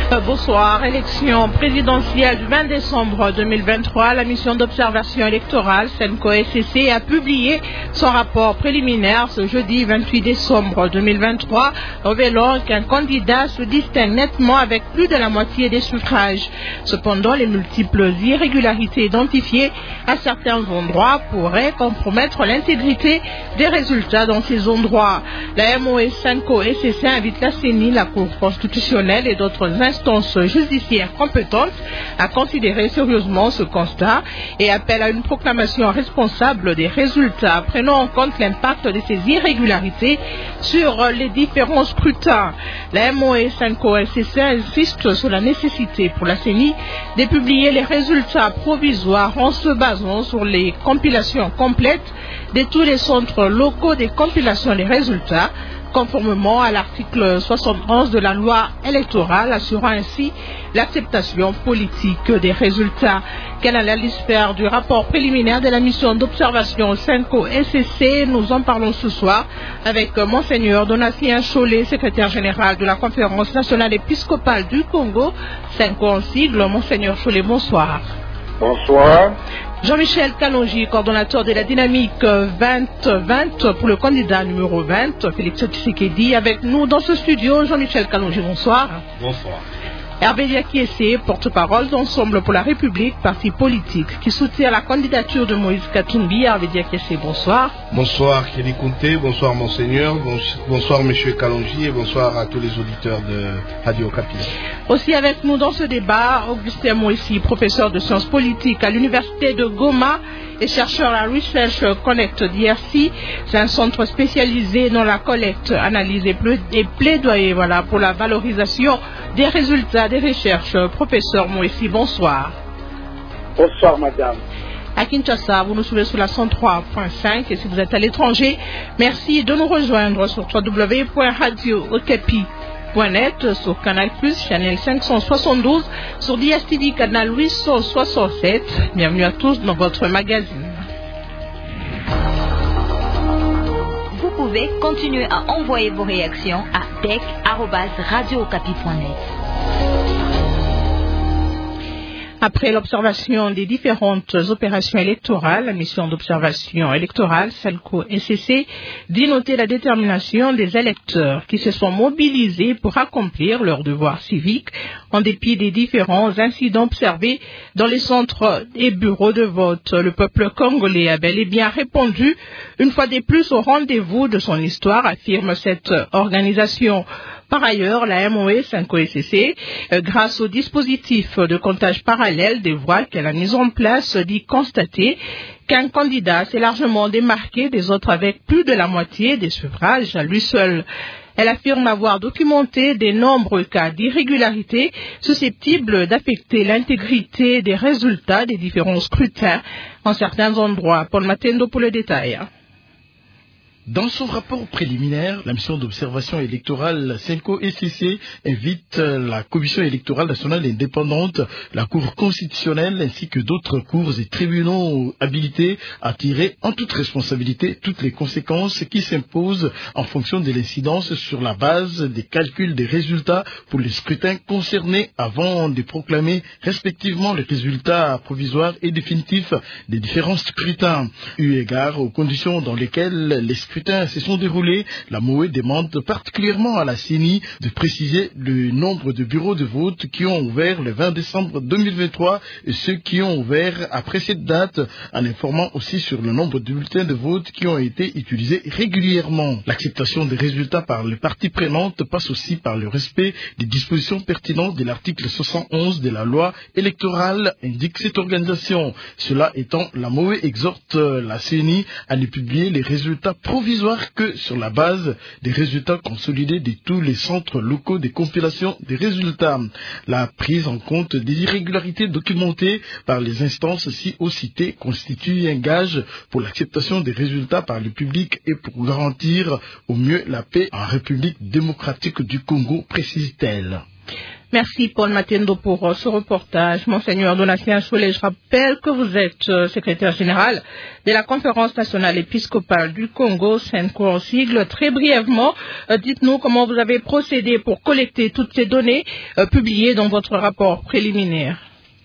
Bonsoir. Élection présidentielle du 20 décembre 2023. La mission d'observation électorale SENCO-SCC a publié son rapport préliminaire ce jeudi 28 décembre 2023, révélant qu'un candidat se distingue nettement avec plus de la moitié des suffrages. Cependant, les multiples irrégularités identifiées à certains endroits pourraient compromettre l'intégrité des résultats dans ces endroits. La MOE SENCO-SCC invite la CENI, la Cour constitutionnelle et d'autres instances judiciaires compétentes à considérer sérieusement ce constat et appelle à une proclamation responsable des résultats prenant en compte l'impact de ces irrégularités sur les différents scrutins. La MOE SENCO-SCC insiste sur la nécessité pour la CENI de publier les résultats provisoires en se basant sur les compilations complètes de tous les centres locaux des compilations des résultats, conformément à l'article 71 de la loi électorale, assurant ainsi l'acceptation politique des résultats. Quelle analyse faire du rapport préliminaire de la mission d'observation SENCO-SCC? Nous en parlons ce soir avec Monseigneur Donatien Cholet, secrétaire général de la Conférence nationale épiscopale du Congo, SENCO en sigle. Monseigneur Cholet, bonsoir. Bonsoir. Jean-Michel Kalonji, coordonnateur de la dynamique 2020 pour le candidat numéro 20, Félix Tshisekedi, avec nous dans ce studio. Jean-Michel Kalonji, bonsoir. Bonsoir. Hervé Diakiessé, porte-parole d'Ensemble pour la République, parti politique qui soutient la candidature de Moïse Katumbi. Hervé Diakiessé, bonsoir. Bonsoir Kelly Conté, bonsoir Monseigneur, bonsoir Monsieur Kalonji et bonsoir à tous les auditeurs de Radio Okapi. Aussi avec nous dans ce débat, Augustin Moïsi, professeur de sciences politiques à l'Université de Goma et chercheur à Research Connect d'IRC. C'est un centre spécialisé dans la collecte, analyse et plaidoyer pour la valorisation des résultats des recherches. Professeur Moïsi, bonsoir. Bonsoir madame. À Kinshasa, vous nous suivez sur la 103.5 et si vous êtes à l'étranger, merci de nous rejoindre sur www.radiookapi.net, sur Canal+, Channel 572, sur DSTV, Canal 867. Bienvenue à tous dans votre magazine. Vous pouvez continuer à envoyer vos réactions à bec@radiookapi.net. Après l'observation des différentes opérations électorales, la mission d'observation électorale SENCO-SCC dit noter la détermination des électeurs qui se sont mobilisés pour accomplir leurs devoirs civiques en dépit des différents incidents observés dans les centres et bureaux de vote. Le peuple congolais a bel et bien répondu une fois de plus au rendez-vous de son histoire, affirme cette organisation. Par ailleurs, la MOE SENCO-SCC, grâce au dispositif de comptage parallèle des voix qu'elle a mis en place, dit constater qu'un candidat s'est largement démarqué des autres avec plus de la moitié des suffrages à lui seul. Elle affirme avoir documenté de nombreux cas d'irrégularité susceptibles d'affecter l'intégrité des résultats des différents scrutins en certains endroits. Paul Matendo pour le détail. Dans son rapport préliminaire, la mission d'observation électorale SENCO-SCC invite la Commission électorale nationale indépendante, la Cour constitutionnelle ainsi que d'autres cours et tribunaux habilités à tirer en toute responsabilité toutes les conséquences qui s'imposent en fonction de l'incidence sur la base des calculs des résultats pour les scrutins concernés avant de proclamer respectivement les résultats provisoires et définitifs des différents scrutins. Eu égard aux conditions dans lesquelles les scrutins se sont déroulés, la MOE demande particulièrement à la CENI de préciser le nombre de bureaux de vote qui ont ouvert le 20 décembre 2023 et ceux qui ont ouvert après cette date, en informant aussi sur le nombre de bulletins de vote qui ont été utilisés régulièrement. L'acceptation des résultats par les parties prenantes passe aussi par le respect des dispositions pertinentes de l'article 71 de la loi électorale, indique cette organisation. Cela étant, la MOE exhorte la CENI à ne publier les résultats provisoires que sur la base des résultats consolidés de tous les centres locaux de compilation des résultats. La prise en compte des irrégularités documentées par les instances ci-haut citées constitue un gage pour l'acceptation des résultats par le public et pour garantir au mieux la paix en République démocratique du Congo, précise-t-elle. Merci Paul Matendo pour ce reportage. Monseigneur Donatien Cholet, je rappelle que vous êtes secrétaire général de la Conférence nationale épiscopale du Congo, SENCO en sigle. Très brièvement, dites-nous comment vous avez procédé pour collecter toutes ces données publiées dans votre rapport préliminaire.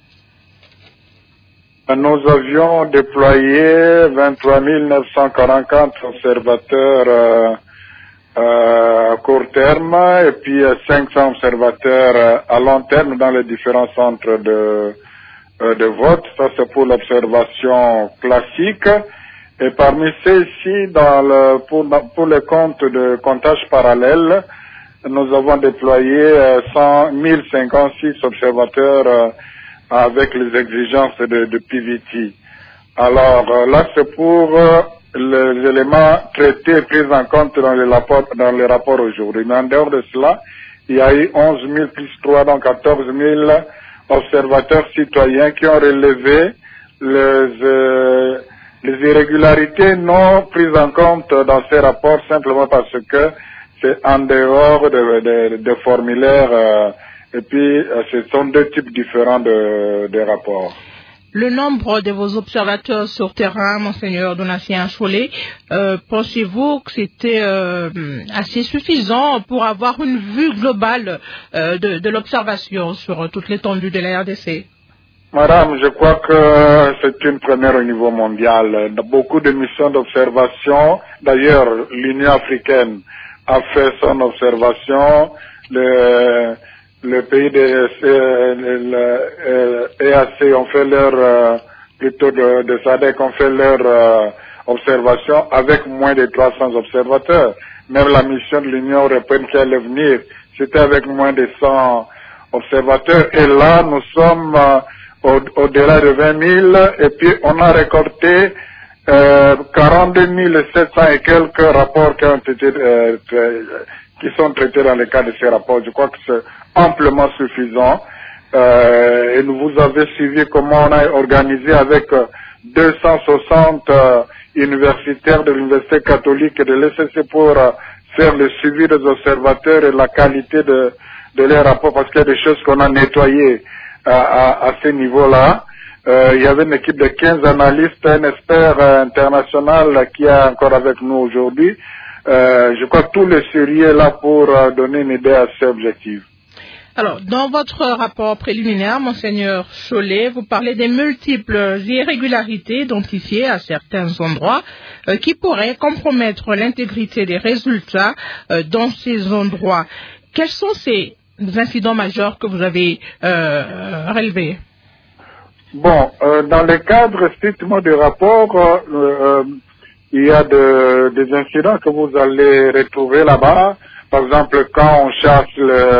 Nous avions déployé 23 944 observateurs à court terme et puis 500 observateurs à long terme dans les différents centres de vote. Ça, c'est pour l'observation classique. Et parmi ceux-ci, pour les comptes de comptage parallèle, nous avons déployé 1056 observateurs avec les exigences de PVT. Alors là, c'est pour les éléments traités et pris en compte dans les rapports aujourd'hui. Mais en dehors de cela, il y a eu 11 000 plus 3, donc 14 000 observateurs citoyens qui ont relevé les irrégularités non prises en compte dans ces rapports simplement parce que c'est en dehors de formulaires et puis ce sont deux types différents de rapports. Le nombre de vos observateurs sur terrain, Monseigneur Donatien Cholet, pensez-vous que c'était assez suffisant pour avoir une vue globale de l'observation sur toute l'étendue de la RDC? Madame, je crois que c'est une première au niveau mondial. Beaucoup de missions d'observation, d'ailleurs l'Union africaine a fait son observation, le pays de EAC ont fait leur, plutôt de SADC ont fait leur observation avec moins de 300 observateurs. Même la mission de l'Union européenne qui allait venir, c'était avec moins de 100 observateurs. Et là, nous sommes au-delà de 20 000 et puis on a récolté 42 700 et quelques rapports qui ont été qui sont traités dans le cadre de ces rapports. Je crois que c'est amplement suffisant. Et nous vous avez suivi comment on a organisé avec 260 universitaires de l'Université catholique et de l'ECC pour faire le suivi des observateurs et la qualité de leurs rapports, parce qu'il y a des choses qu'on a nettoyées à ce niveau-là. Il y avait une équipe de 15 analystes, un expert international qui est encore avec nous aujourd'hui. Je crois que tout le sérieux est là pour donner une idée assez objective. Alors, dans votre rapport préliminaire, Monseigneur Cholet, vous parlez des multiples irrégularités identifiées à certains endroits qui pourraient compromettre l'intégrité des résultats dans ces endroits. Quels sont ces incidents majeurs que vous avez relevés? Bon, dans le cadre strictement du rapport, il y a des incidents que vous allez retrouver là-bas. Par exemple, quand on cherche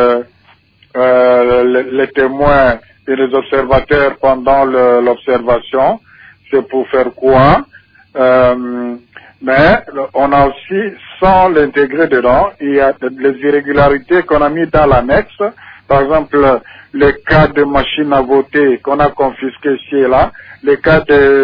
les témoins et les observateurs pendant l'observation, c'est pour faire quoi? Mais on a aussi, sans l'intégrer dedans, il y a les irrégularités qu'on a mis dans l'annexe. Par exemple, les cas de machines à voter qu'on a confisquées ici et là, les cas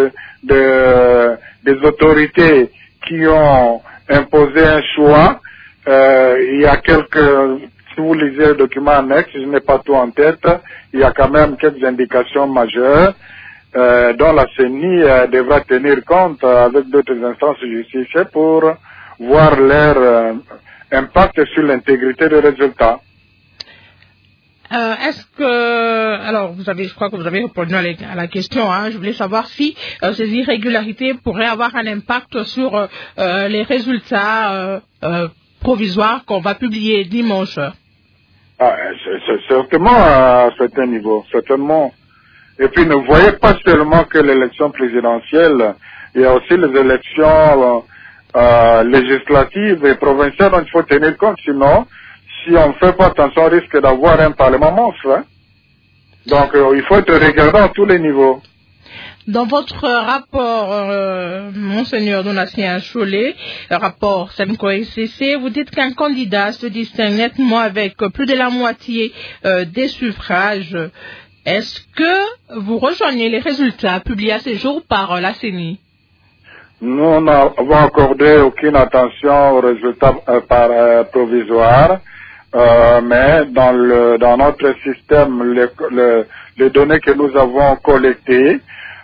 des autorités qui ont imposé un choix. Il y a si vous lisez le document annexe, je n'ai pas tout en tête, il y a quand même quelques indications majeures dont la CENI devra tenir compte avec d'autres instances judiciaires pour voir leur impact sur l'intégrité des résultats. Est-ce que, alors je crois que vous avez répondu à la question, hein. Je voulais savoir si ces irrégularités pourraient avoir un impact sur les résultats provisoires qu'on va publier dimanche. C'est certainement à certains niveaux, certainement. Et puis ne voyez pas seulement que l'élection présidentielle, il y a aussi les élections législatives et provinciales dont il faut tenir compte, sinon, si on ne fait pas attention, on risque d'avoir un parlement monstre. Hein? Donc, il faut être regardant à tous les niveaux. Dans votre rapport, Monseigneur Donatien Cholet, rapport SENCO-SCC, vous dites qu'un candidat se distingue nettement avec plus de la moitié des suffrages. Est-ce que vous rejoignez les résultats publiés à ce jour par la CENI? Nous n'avons accordé aucune attention aux résultats provisoires. mais dans notre système, les données que nous avons collectées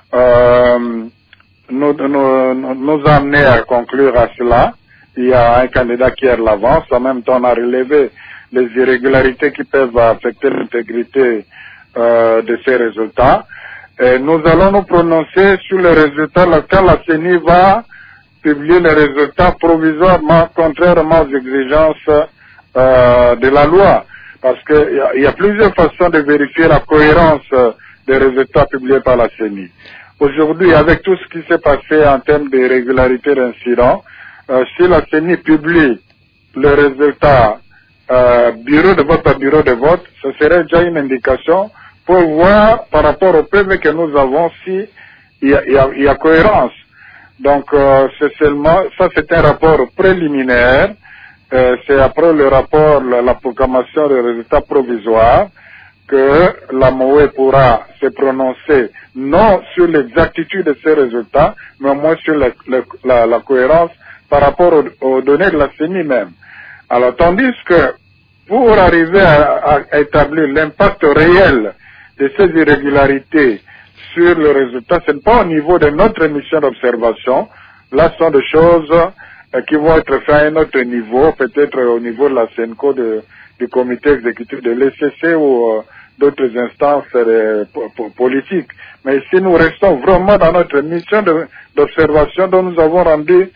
nous amenaient à conclure à cela. Il y a un candidat qui est de l'avance. En même temps, on a relevé les irrégularités qui peuvent affecter l'intégrité de ces résultats. Et nous allons nous prononcer sur les résultats quand la CENI va publier les résultats provisoirement, contrairement aux exigences de la loi. Parce qu'il y a plusieurs façons de vérifier la cohérence des résultats publiés par la CENI. Aujourd'hui, avec tout ce qui s'est passé en termes d'irrégularité d'incidents, si la CENI publie les résultats bureau de vote par bureau de vote, ce serait déjà une indication pour voir par rapport au PV que nous avons si il y a cohérence. Donc c'est seulement ça, c'est un rapport préliminaire. C'est après le rapport, la proclamation des résultats provisoires, que la MOE pourra se prononcer non sur l'exactitude de ces résultats, mais au moins sur la cohérence par rapport aux données de la CENI même. Alors, tandis que pour arriver à établir l'impact réel de ces irrégularités sur le résultat, ce n'est pas au niveau de notre mission d'observation. Là, ce sont des choses qui vont être faites à un autre niveau, peut-être au niveau de la CENCO, du comité exécutif de l'ECC ou d'autres instances politiques. Mais ici, nous restons vraiment dans notre mission d'observation dont nous avons rendu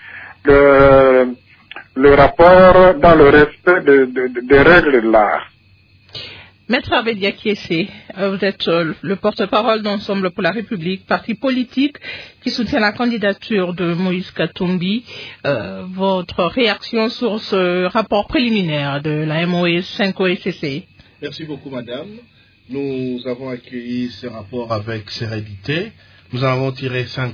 le rapport dans le respect des règles de l'art. Maître Abedia Kiese, vous êtes le porte-parole d'Ensemble pour la République, parti politique qui soutient la candidature de Moïse Katumbi. Votre réaction sur ce rapport préliminaire de la MOE 5OSCC? Merci beaucoup, madame. Nous avons accueilli ce rapport avec sérénité. Nous en avons tiré cinq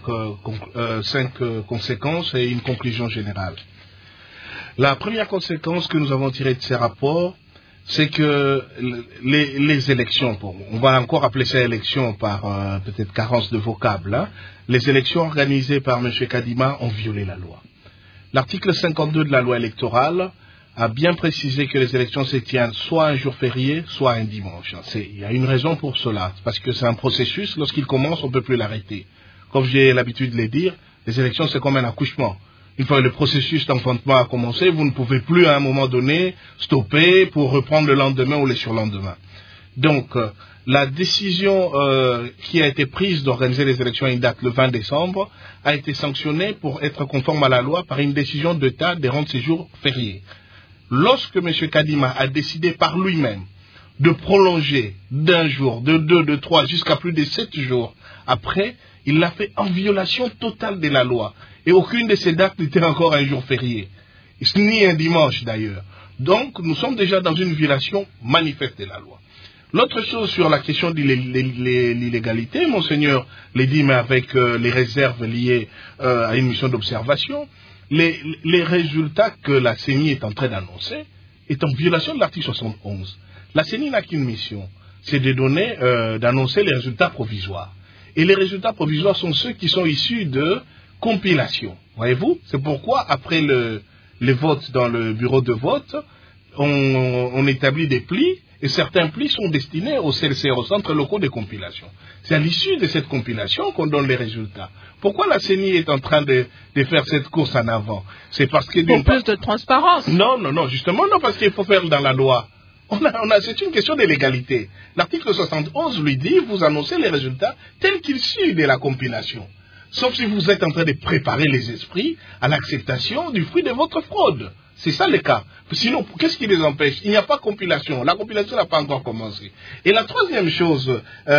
conséquences et une conclusion générale. La première conséquence que nous avons tirée de ces rapports, c'est que les élections, on va encore appeler ça élections par peut-être carence de vocable, hein, les élections organisées par M. Kadima ont violé la loi. L'article 52 de la loi électorale a bien précisé que les élections se tiennent soit un jour férié, soit un dimanche. Il y a une raison pour cela, parce que c'est un processus, lorsqu'il commence, on ne peut plus l'arrêter. Comme j'ai l'habitude de le dire, les élections c'est comme un accouchement. Une fois que le processus d'enfantement a commencé, vous ne pouvez plus à un moment donné stopper pour reprendre le lendemain ou le surlendemain. Donc, la décision qui a été prise d'organiser les élections à une date le 20 décembre a été sanctionnée pour être conforme à la loi par une décision d'État de rendre ces jours fériés. Lorsque M. Kadima a décidé par lui-même de prolonger d'un jour, de 2, de 3, jusqu'à plus de 7 jours après, il l'a fait en violation totale de la loi. Et aucune de ces dates n'était encore un jour férié, ni un dimanche d'ailleurs. Donc, nous sommes déjà dans une violation manifeste de la loi. L'autre chose sur la question de l'illégalité, Monseigneur l'a dit, mais avec les réserves liées à une mission d'observation, les résultats que la CENI est en train d'annoncer est en violation de l'article 71. La CENI n'a qu'une mission, c'est de donner, d'annoncer les résultats provisoires. Et les résultats provisoires sont ceux qui sont issus de compilation. Voyez-vous, c'est pourquoi après les votes dans le bureau de vote, on établit des plis et certains plis sont destinés au CLCR, au centre locaux de compilation. C'est à l'issue de cette compilation qu'on donne les résultats. Pourquoi la CENI est en train de faire cette course en avant? C'est parce que pour plus de transparence. Non, justement non, parce qu'il faut faire dans la loi. C'est une question de légalité. L'article 71 lui dit, vous annoncez les résultats tels qu'ils suivent de la compilation. Sauf si vous êtes en train de préparer les esprits à l'acceptation du fruit de votre fraude. C'est ça le cas. Sinon, qu'est-ce qui les empêche? Il n'y a pas compilation. La compilation n'a pas encore commencé. Et la troisième chose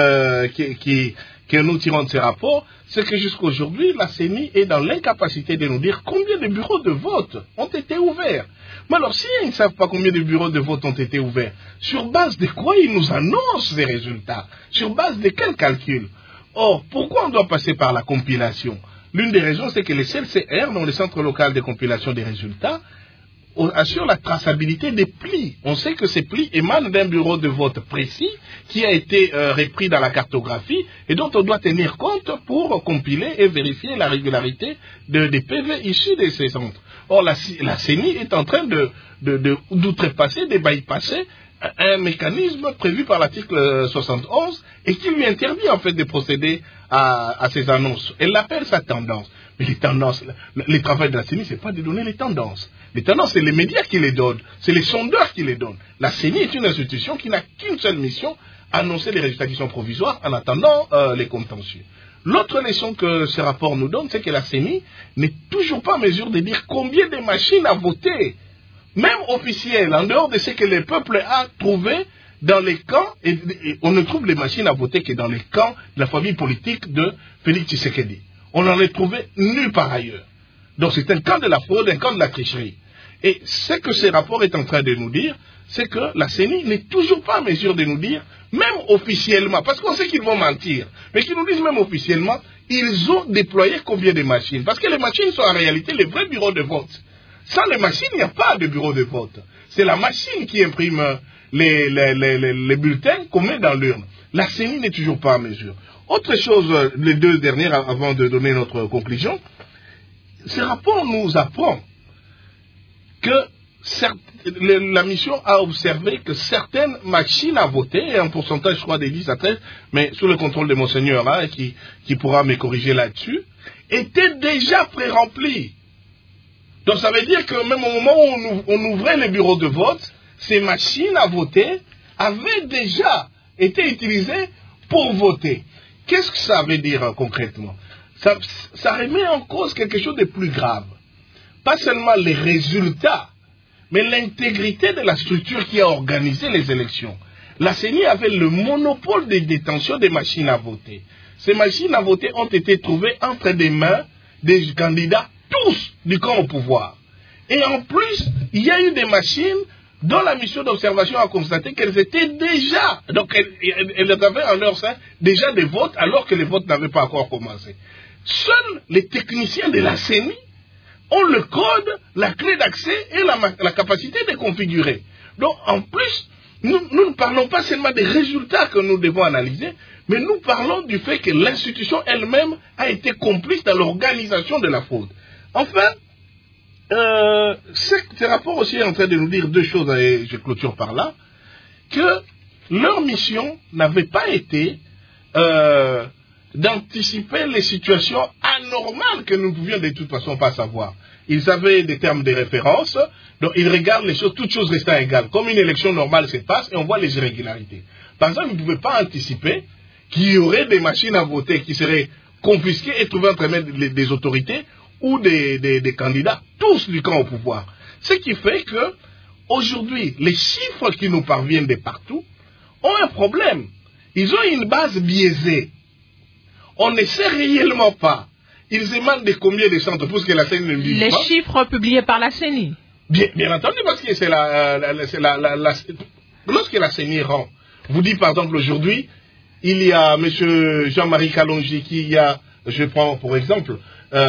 que nous tirons de ces rapports, c'est que jusqu'à aujourd'hui, la CENI est dans l'incapacité de nous dire combien de bureaux de vote ont été ouverts. Mais alors, si ils ne savent pas combien de bureaux de vote ont été ouverts, sur base de quoi ils nous annoncent ces résultats? Sur base de quel calcul? Or, pourquoi on doit passer par la compilation? L'une des raisons, c'est que les CLCR, dans le centre local de compilation des résultats, assure la traçabilité des plis. On sait que ces plis émanent d'un bureau de vote précis qui a été repris dans la cartographie et dont on doit tenir compte pour compiler et vérifier la régularité des PV issus de ces centres. Or, la CENI est en train d'outrepasser, de bypasser un mécanisme prévu par l'article 71 et qui lui interdit en fait de procéder à ces annonces. Elle appelle ça tendance. Mais les tendances, le travail de la CENI, c'est pas de donner les tendances. Les tendances, c'est les médias qui les donnent, c'est les sondeurs qui les donnent. La CENI est une institution qui n'a qu'une seule mission, annoncer les résultats qui sont provisoires en attendant les contentieux. L'autre leçon que ce rapport nous donne, c'est que la CENI n'est toujours pas en mesure de dire combien de machines à voter, même officielles, en dehors de ce que le peuple a trouvé dans les camps, et on ne trouve les machines à voter que dans les camps de la famille politique de Félix Tshisekedi. On n'en a trouvé nulle part ailleurs. Donc c'est un camp de la fraude, un camp de la tricherie. Et ce que ce rapport est en train de nous dire, c'est que la CENI n'est toujours pas en mesure de nous dire, même officiellement, parce qu'on sait qu'ils vont mentir, mais qu'ils nous disent même officiellement, ils ont déployé combien de machines. Parce que les machines sont en réalité les vrais bureaux de vote. Sans les machines, il n'y a pas de bureau de vote. C'est la machine qui imprime les bulletins qu'on met dans l'urne. La CENI n'est toujours pas en mesure. Autre chose, les deux dernières, avant de donner notre conclusion, ce rapport nous apprend que la mission a observé que certaines machines à voter, un pourcentage, je crois, de 10 à 13, mais sous le contrôle de Monseigneur, hein, qui pourra me corriger là-dessus, étaient déjà pré-remplies. Donc ça veut dire que même au moment où on ouvrait les bureaux de vote, ces machines à voter avaient déjà été utilisées pour voter. Qu'est-ce que ça veut dire concrètement? Ça remet en cause quelque chose de plus grave. Pas seulement les résultats, mais l'intégrité de la structure qui a organisé les élections. La CENI avait le monopole de détention des machines à voter. Ces machines à voter ont été trouvées entre des mains des candidats, tous du camp au pouvoir. Et en plus, il y a eu des machines dont la mission d'observation a constaté qu'elles étaient déjà, donc elles avaient en leur sein déjà des votes alors que les votes n'avaient pas encore commencé. Seuls les techniciens de la CENI ont le code, la clé d'accès et la capacité de configurer. Donc en plus, nous ne parlons pas seulement des résultats que nous devons analyser, mais nous parlons du fait que l'institution elle-même a été complice dans l'organisation de la fraude. Enfin, ce rapport aussi est en train de nous dire deux choses, et je clôture par là, que leur mission n'avait pas été d'anticiper les situations anormales que nous ne pouvions de toute façon pas savoir. Ils avaient des termes de référence, donc ils regardent les choses, toutes choses restant égales. Comme une élection normale se passe et on voit les irrégularités. Par exemple, ils ne pouvaient pas anticiper qu'il y aurait des machines à voter qui seraient confisquées et trouvées entre les mains des autorités ou des candidats, tous du camp au pouvoir. Ce qui fait que, aujourd'hui, les chiffres qui nous parviennent de partout ont un problème. Ils ont une base biaisée. On ne sait réellement pas. Ils émanent de combien de centres, puisque la CENI ne dit pas. Les chiffres publiés par la CENI. Bien entendu, parce que c'est lorsque la CENI rend, vous dit par exemple aujourd'hui, il y a M. Jean-Marie Kalonji qui a, je prends pour exemple,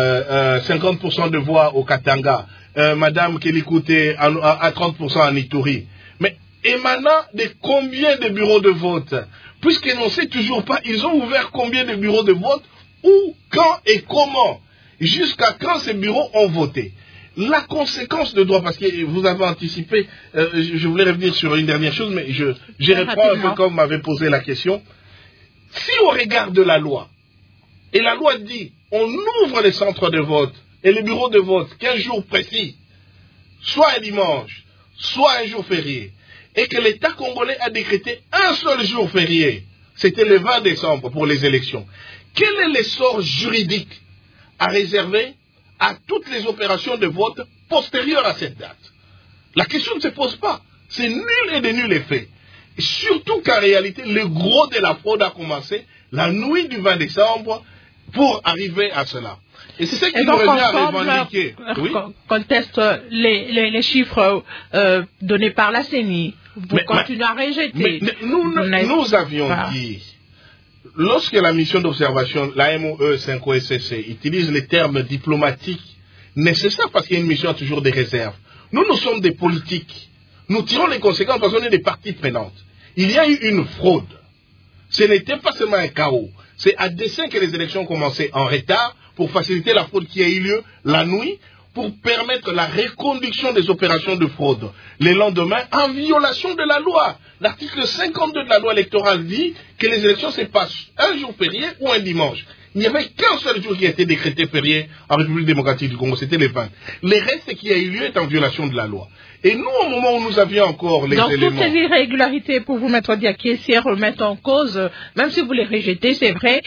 50% de voix au Katanga, Madame Kelikute à 30% en Ituri. Mais émanant de combien de bureaux de vote? Puisqu'on ne sait toujours pas, ils ont ouvert combien de bureaux de vote, où, quand et comment, jusqu'à quand ces bureaux ont voté. La conséquence de droit, parce que vous avez anticipé, je voulais revenir sur une dernière chose, mais je réponds un peu comme m'avait posé la question. Si on regarde la loi, et la loi dit, on ouvre les centres de vote et les bureaux de vote 15 jours précis, soit un dimanche, soit un jour férié, et que l'État congolais a décrété un seul jour férié, c'était le 20 décembre pour les élections. Quel est l'essor juridique à réserver à toutes les opérations de vote postérieures à cette date? La question ne se pose pas. C'est nul et de nul effet. Et surtout qu'en réalité, le gros de la fraude a commencé la nuit du 20 décembre pour arriver à cela. Et c'est ce qui nous revient à revendiquer. Oui? Conteste les chiffres donnés par la CENI. Vous continuez à rejeter. Mais nous avions dit, lorsque la mission d'observation, la MOE 5OSCC, utilise les termes diplomatiques nécessaires parce qu'il y a une mission a toujours des réserves. Nous sommes des politiques. Nous tirons les conséquences parce qu'on est des parties prenantes. Il y a eu une fraude. Ce n'était pas seulement un chaos. C'est à dessein que les élections ont commencé en retard pour faciliter la fraude qui a eu lieu la nuit, pour permettre la reconduction des opérations de fraude. Le lendemain, en violation de la loi. L'article 52 de la loi électorale dit que les élections se passent un jour férié ou un dimanche. Il n'y avait qu'un seul jour qui a été décrété férié en République démocratique du Congo, c'était le 20. Le reste qui a eu lieu est en violation de la loi. Et nous, au moment où nous avions encore les éléments... Donc toutes ces irrégularités pour vous, Maître Diakese, remettent en cause, même si vous les rejetez, c'est vrai,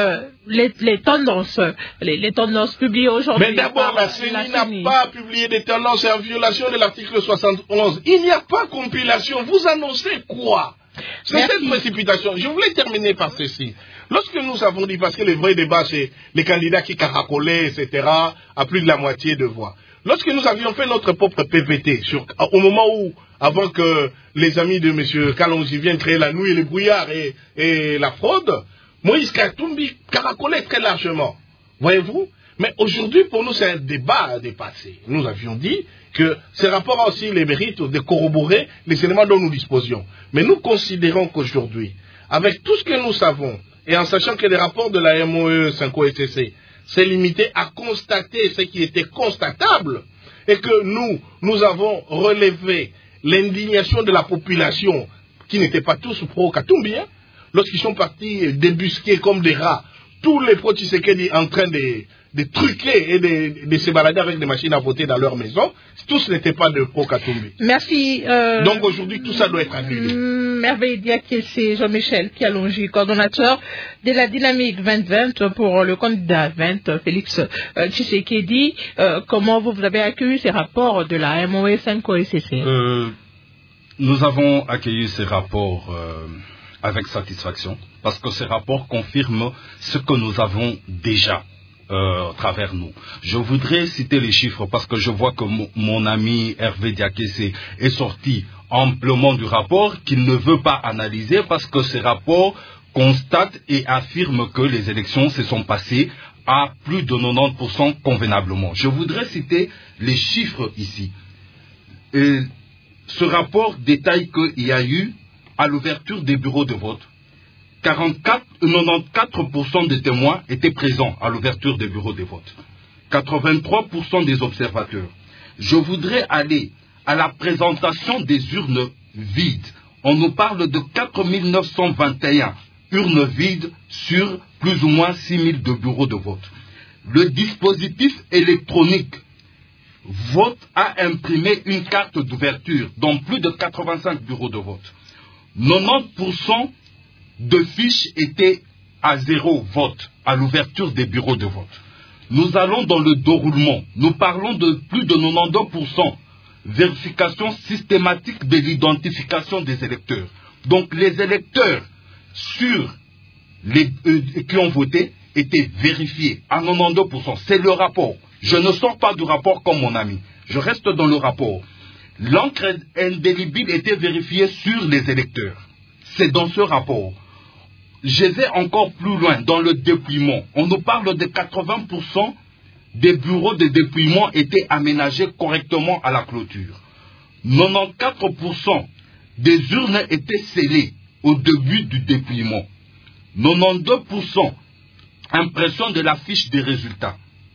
les tendances publiées aujourd'hui. Mais d'abord, la CENI n'a pas publié des tendances en violation de l'article 71. Il n'y a pas compilation. Vous annoncez quoi? C'est cette précipitation. Je voulais terminer par ceci. Lorsque nous avons dit, parce que le vrai débat, c'est les candidats qui caracolaient, etc., à plus de la moitié de voix. Lorsque nous avions fait notre propre PPT, au moment où, avant que les amis de M. Kalonji viennent créer la nouille et le brouillard et la fraude, Moïse Katumbi caracolait très largement. Voyez-vous? Mais aujourd'hui, pour nous, c'est un débat à dépasser. Nous avions dit que ces rapports ont aussi les mérites de corroborer les éléments dont nous disposions. Mais nous considérons qu'aujourd'hui, avec tout ce que nous savons, et en sachant que les rapports de la MOE 5OSCC s'est limité à constater ce qui était constatable, et que nous avons relevé l'indignation de la population, qui n'était pas tous pro-Katumbi, hein, lorsqu'ils sont partis débusquer comme des rats tous les pro-Tshisekedi en train de truquer et de se balader avec des machines à voter dans leur maison, tous n'étaient pas de pro-Katumbi. Merci. Donc aujourd'hui, tout ça doit être annulé. Merveille Diakese, Jean-Michel Kalonji, coordonnateur de la dynamique 2020 pour le candidat 20, Félix Tshisekedi. Comment vous avez accueilli ces rapports de la MOE 5OSCC? Nous avons accueilli ces rapports avec satisfaction, parce que ces rapports confirment ce que nous avons déjà à travers nous. Je voudrais citer les chiffres parce que je vois que mon ami Hervé Diakese est sorti amplement du rapport, qu'il ne veut pas analyser parce que ces rapports constatent et affirment que les élections se sont passées à plus de 90% convenablement. Je voudrais citer les chiffres ici. Et ce rapport détaille qu'il y a eu, à l'ouverture des bureaux de vote, 94% des témoins étaient présents à l'ouverture des bureaux de vote. 83% des observateurs. Je voudrais aller à la présentation des urnes vides. On nous parle de 4921 urnes vides sur plus ou moins 6000 de bureaux de vote. Le dispositif électronique vote a imprimé une carte d'ouverture dans plus de 85 bureaux de vote. 90% de fiches étaient à 0 vote à l'ouverture des bureaux de vote. Nous allons dans le déroulement. Nous parlons de plus de 92% vérification systématique de l'identification des électeurs. Donc les électeurs qui ont voté étaient vérifiés à 92%. C'est le rapport. Je ne sors pas du rapport comme mon ami. Je reste dans le rapport. L'encre indélébile était vérifiée sur les électeurs. C'est dans ce rapport. Je vais encore plus loin dans le dépouillement. On nous parle de 80% des bureaux de dépouillement étaient aménagés correctement à la clôture. 94% des urnes étaient scellées au début du dépouillement. 92% impression de la fiche des résultats.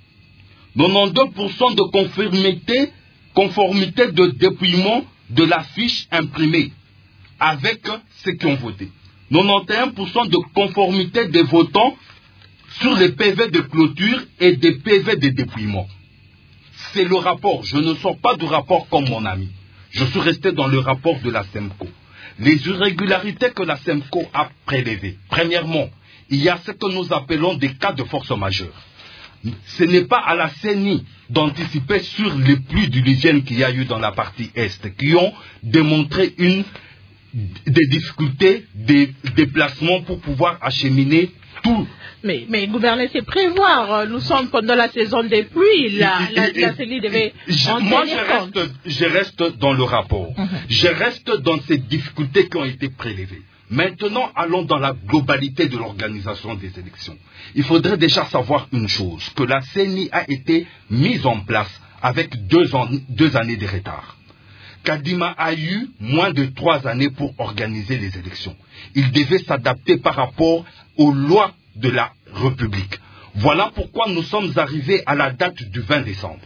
92% de conformité de dépouillement de la fiche imprimée avec ceux qui ont voté. 91% de conformité des votants sur les PV de clôture et des PV de dépouillement. C'est le rapport. Je ne sors pas du rapport comme mon ami. Je suis resté dans le rapport de la SEMCO. Les irrégularités que la SEMCO a prélevées. Premièrement, il y a ce que nous appelons des cas de force majeure. Ce n'est pas à la CENI d'anticiper sur les pluies diluviennes qu'il y a eu dans la partie Est, qui ont démontré des difficultés, des déplacements pour pouvoir acheminer tout. Mais gouverner, c'est prévoir. Nous sommes pendant la saison des pluies. La CENI devait moi, je reste dans le rapport. Je reste dans ces difficultés qui ont été prélevées. Maintenant, allons dans la globalité de l'organisation des élections. Il faudrait déjà savoir une chose, que la CENI a été mise en place avec 2 années de retard. Kadima a eu moins de 3 années pour organiser les élections. Il devait s'adapter par rapport aux lois de la République. Voilà pourquoi nous sommes arrivés à la date du 20 décembre.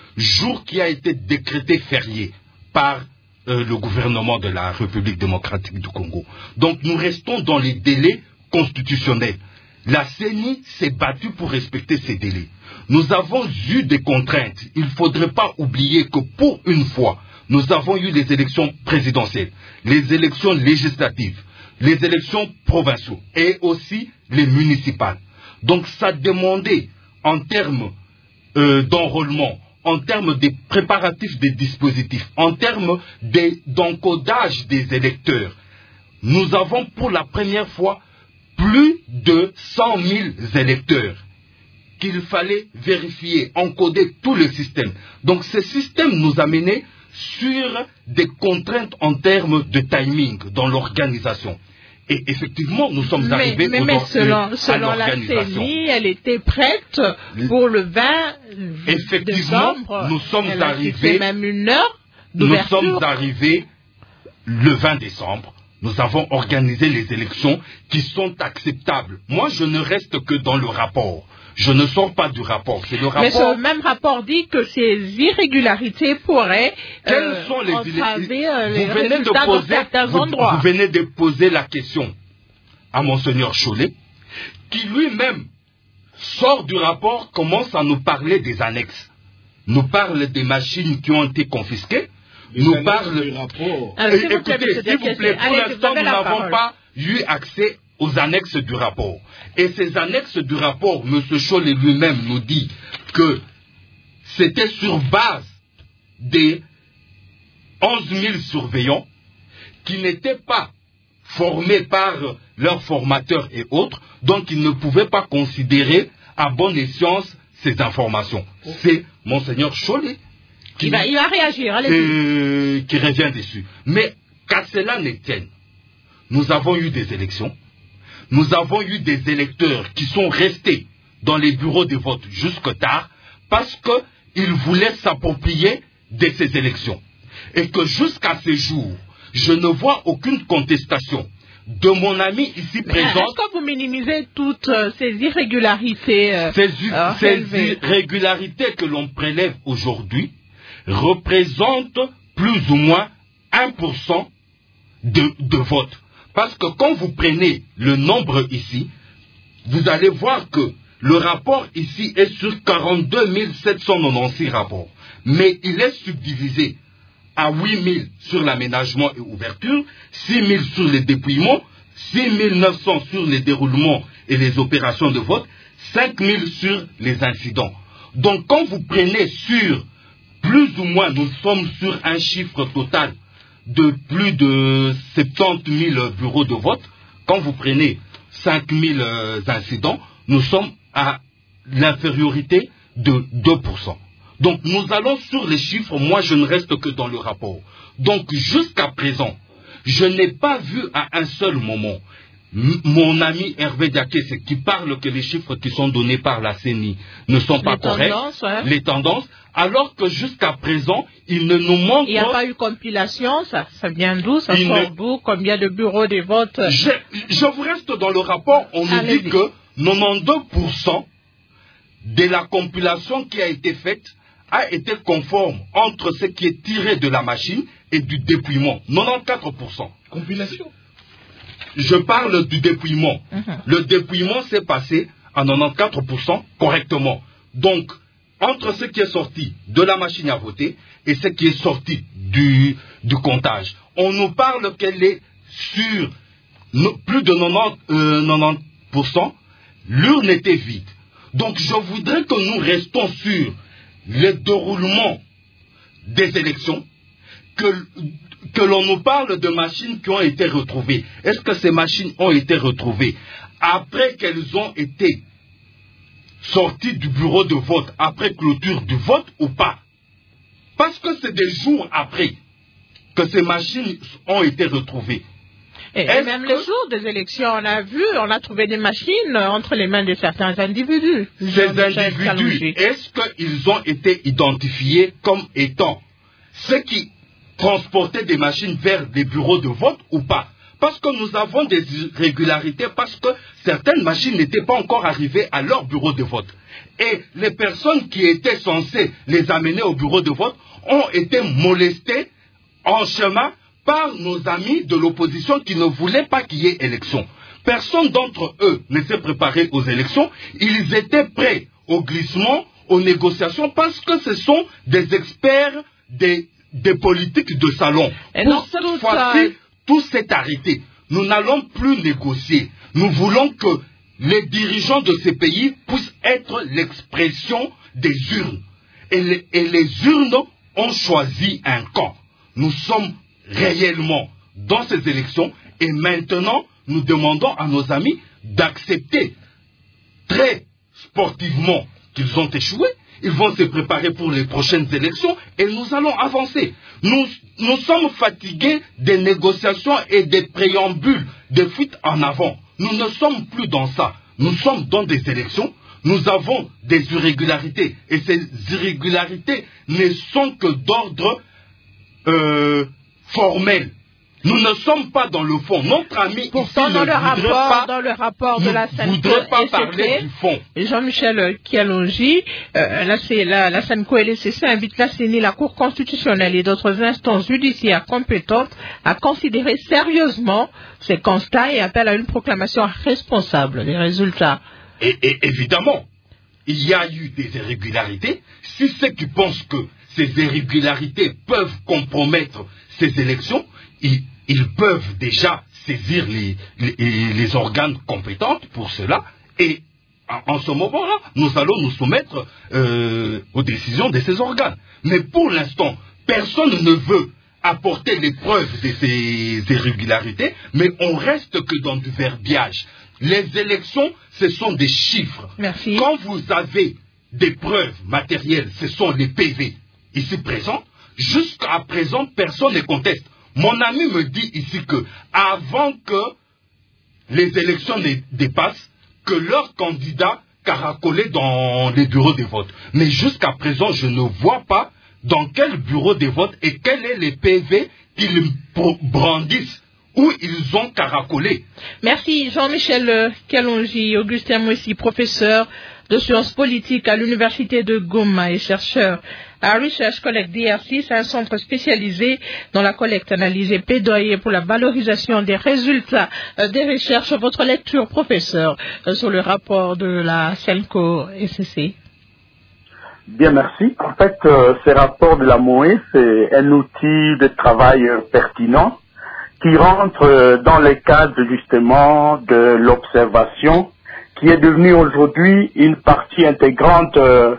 jour qui a été décrété férié par le gouvernement de la République démocratique du Congo. Donc nous restons dans les délais constitutionnels. La CENI s'est battue pour respecter ces délais. Nous avons eu des contraintes. Il ne faudrait pas oublier que pour une fois, nous avons eu les élections présidentielles, les élections législatives, les élections provinciales et aussi les municipales. Donc ça demandait en termes d'enrôlement, en termes des préparatifs des dispositifs, en termes d'encodage des électeurs. Nous avons pour la première fois plus de 100 000 électeurs qu'il fallait vérifier, encoder tout le système. Donc ce système nous a menés sur des contraintes en termes de timing dans l'organisation. Et effectivement, nous sommes arrivés selon la CENI, elle était prête pour le 20 effectivement, décembre. Nous sommes arrivés, même une heure d'ouverture. Nous sommes arrivés le 20 décembre. Nous avons organisé les élections qui sont acceptables. Moi, je ne reste que dans le rapport. Je ne sors pas du rapport. C'est le rapport. Mais ce même rapport dit que ces irrégularités pourraient entraver les résultats dans certains endroits. Vous venez de poser la question à Monseigneur Chollet, qui lui-même sort du rapport, commence à nous parler des annexes. Nous parle des machines qui ont été confisquées. Nous parle du rapport. Écoutez, s'il vous plaît, pour l'instant, nous n'avons pas eu accès aux annexes du rapport. Et ces annexes du rapport, M. Chollet lui-même nous dit que c'était sur base des 11 000 surveillants qui n'étaient pas formés par leurs formateurs et autres, donc ils ne pouvaient pas considérer à bonne escience ces informations. C'est Monseigneur Chollet il va réagir, qui revient dessus. Mais qu'à cela ne tienne, nous avons eu des élections, nous avons eu des électeurs qui sont restés dans les bureaux de vote jusque tard parce qu'ils voulaient s'approprier de ces élections. Et que jusqu'à ce jour, je ne vois aucune contestation de mon ami ici présent. Est-ce que vous minimisez toutes ces irrégularités ces irrégularités que l'on prélève aujourd'hui représentent plus ou moins 1% de vote. Parce que quand vous prenez le nombre ici, vous allez voir que le rapport ici est sur 42 796 rapports. Mais il est subdivisé à 8 000 sur l'aménagement et ouverture, 6 000 sur les dépouillements, 6 900 sur les déroulements et les opérations de vote, 5 000 sur les incidents. Donc quand vous prenez sur plus ou moins, nous sommes sur un chiffre total de plus de 70 000 bureaux de vote. Quand vous prenez 5 000 incidents, nous sommes à l'infériorité de 2%. Donc nous allons sur les chiffres, moi je ne reste que dans le rapport. Donc jusqu'à présent, je n'ai pas vu à un seul moment mon ami Hervé Diakese qui parle que les chiffres qui sont donnés par la CENI ne sont pas corrects, les tendances, alors que jusqu'à présent, il ne nous manque pas... Il n'y a pas eu compilation, ça vient d'où, ça sort d'où, combien de bureaux de vote? Je vous reste dans le rapport, on nous dit que 92% de la compilation qui a été faite a été conforme entre ce qui est tiré de la machine et du dépouillement. 94%. Compilation? Je parle du dépouillement. Le dépouillement s'est passé à 94% correctement. Donc, entre ce qui est sorti de la machine à voter et ce qui est sorti du comptage, on nous parle qu'elle est sur plus de 90%, l'urne était vide. Donc, je voudrais que nous restons sur le déroulement des élections, que l'on nous parle de machines qui ont été retrouvées. Est-ce que ces machines ont été retrouvées après qu'elles ont été sorties du bureau de vote, après clôture du vote ou pas? Parce que c'est des jours après que ces machines ont été retrouvées. Et même le jour des élections, on a trouvé des machines entre les mains de certains individus. Ces individus, est-ce qu'ils ont été identifiés comme étant ceux qui transporter des machines vers des bureaux de vote ou pas? parce que nous avons des irrégularités, parce que certaines machines n'étaient pas encore arrivées à leur bureau de vote. Et les personnes qui étaient censées les amener au bureau de vote ont été molestées en chemin par nos amis de l'opposition qui ne voulaient pas qu'il y ait élection. Personne d'entre eux ne s'est préparé aux élections. Ils étaient prêts au glissement, aux négociations, parce que ce sont des experts des politiques de salon. Et pour cette fois-ci, tout s'est arrêté. Nous n'allons plus négocier. Nous voulons que les dirigeants de ces pays puissent être l'expression des urnes. Et les urnes ont choisi un camp. Nous sommes réellement dans ces élections et maintenant nous demandons à nos amis d'accepter très sportivement qu'ils ont échoué. Ils vont se préparer pour les prochaines élections et nous allons avancer. Nous sommes fatigués des négociations et des préambules, des fuites en avant. Nous ne sommes plus dans ça. Nous sommes dans des élections. Nous avons des irrégularités. Et ces irrégularités ne sont que d'ordre formel. Nous ne sommes pas dans le fond. Notre ami pourtant, ici dans le rapport de la SENCO, ne voudrait pas parler du fond. Jean-Michel Kialongi, la SENCO et les CC invitent la CENI, la Cour constitutionnelle et d'autres instances judiciaires compétentes à considérer sérieusement ces constats et appellent à une proclamation responsable des résultats. Et évidemment, il y a eu des irrégularités. Si ceux qui pensent que ces irrégularités peuvent compromettre ces élections, ils peuvent déjà saisir les organes compétents pour cela. Et en ce moment-là, nous allons nous soumettre aux décisions de ces organes. Mais pour l'instant, personne ne veut apporter les preuves de ces irrégularités, mais on reste que dans du verbiage. Les élections, ce sont des chiffres. Merci. Quand vous avez des preuves matérielles, ce sont les PV ici présents. Jusqu'à présent, personne ne conteste. Mon ami me dit ici que avant que les élections ne dépassent, que leur candidat caracolait dans les bureaux de vote. Mais jusqu'à présent, je ne vois pas dans quel bureau de vote et quels sont les PV qu'ils brandissent, où ils ont caracolé. Merci Jean-Michel Kialongi, Augustin Moissi, professeur de sciences politiques à l'université de Goma et chercheur à Research Collect DRC, un centre spécialisé dans la collecte, analyse et plaidoyer pour la valorisation des résultats des recherches. Votre lecture, professeur, sur le rapport de la SENCO-SCC. Bien, merci. En fait, ce rapport de la MOE, c'est un outil de travail pertinent qui rentre dans le cadre justement de l'observation, qui est devenue aujourd'hui une partie intégrante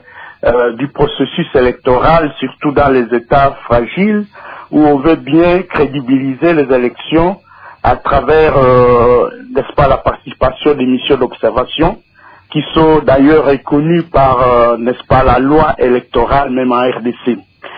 du processus électoral, surtout dans les États fragiles, où on veut bien crédibiliser les élections à travers, n'est-ce pas, la participation des missions d'observation, qui sont d'ailleurs reconnues par, n'est-ce pas, la loi électorale, même en RDC.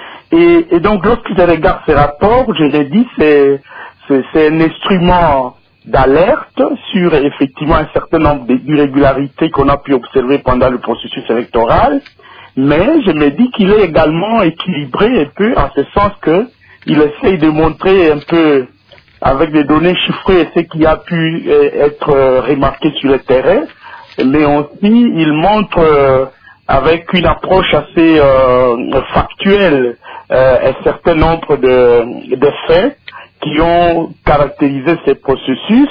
Et donc, lorsque je regarde ces rapports, je l'ai dit, c'est un instrument d'alerte sur effectivement un certain nombre d'irrégularités qu'on a pu observer pendant le processus électoral, mais je me dis qu'il est également équilibré un peu en ce sens que il essaye de montrer un peu avec des données chiffrées ce qui a pu être remarqué sur le terrain, mais aussi il montre avec une approche assez factuelle un certain nombre de faits qui ont caractérisé ces processus,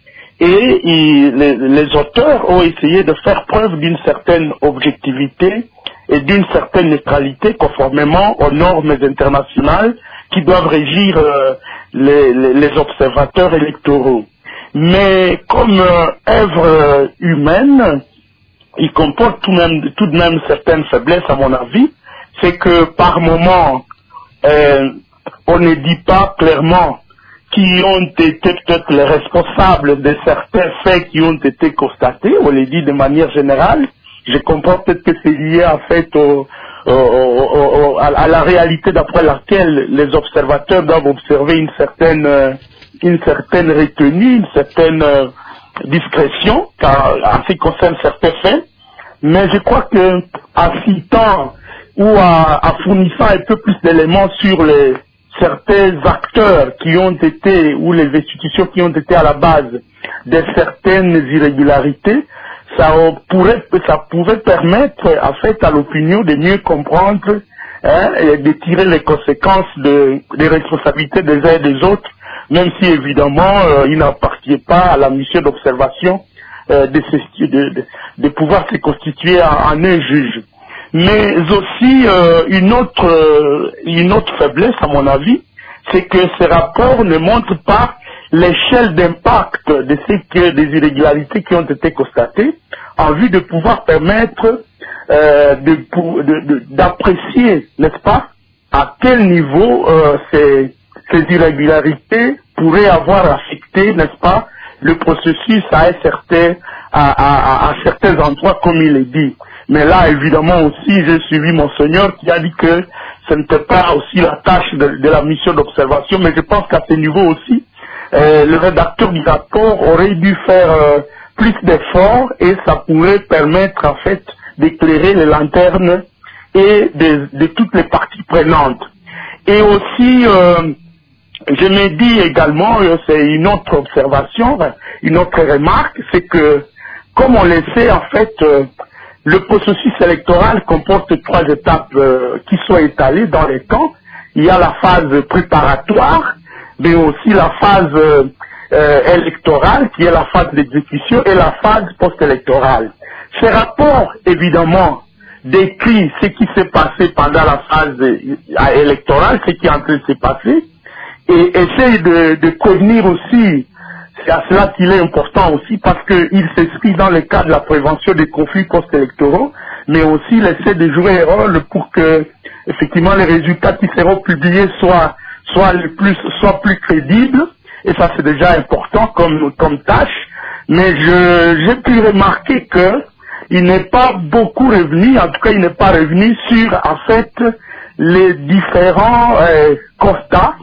et les auteurs ont essayé de faire preuve d'une certaine objectivité et d'une certaine neutralité conformément aux normes internationales qui doivent régir les observateurs électoraux. Mais comme œuvre humaine, il comporte tout de même certaines faiblesses à mon avis. C'est que par moment, on ne dit pas clairement qui ont été peut-être les responsables de certains faits qui ont été constatés, on les dit de manière générale. Je comprends peut-être que c'est lié en fait à la réalité d'après laquelle les observateurs doivent observer une certaine retenue, une certaine discrétion en ce qui concerne certains faits. Mais je crois que en citant ou en fournissant un peu plus d'éléments sur certains acteurs qui ont été, ou les institutions qui ont été à la base de certaines irrégularités, ça pouvait permettre en fait à l'opinion de mieux comprendre et de tirer les conséquences des responsabilités des uns et des autres, même si évidemment il n'appartient pas à la mission d'observation de pouvoir se constituer en un juge. Mais aussi une autre faiblesse à mon avis, c'est que ces rapports ne montrent pas l'échelle d'impact des irrégularités qui ont été constatées en vue de pouvoir permettre d'apprécier, n'est-ce pas, à quel niveau ces irrégularités pourraient avoir affecté, n'est-ce pas, le processus à certains endroits, comme il est dit. Mais là, évidemment aussi, j'ai suivi mon Seigneur qui a dit que ce n'était pas aussi la tâche de la mission d'observation, mais je pense qu'à ce niveau aussi, le rédacteur du rapport aurait dû faire plus d'efforts et ça pourrait permettre en fait d'éclairer les lanternes et de toutes les parties prenantes. Et aussi, je me dis également, c'est une autre observation, une autre remarque, c'est que, comme on le sait en fait, le processus électoral comporte 3 étapes qui sont étalées dans les temps. Il y a la phase préparatoire, mais aussi la phase électorale, qui est la phase d'exécution, et la phase post-électorale. Ces rapports, évidemment, décrit ce qui s'est passé pendant la phase électorale, ce qui est en train de se passer, et essaye de prévenir aussi, c'est à cela qu'il est important aussi, parce qu'il s'inscrit dans le cadre de la prévention des conflits post-électoraux, mais aussi il essaie de jouer un rôle pour que, effectivement, les résultats qui seront publiés soient plus crédibles, et ça c'est déjà important comme tâche, mais j'ai pu remarquer que il n'est pas beaucoup revenu, en tout cas il n'est pas revenu sur en fait les différents constats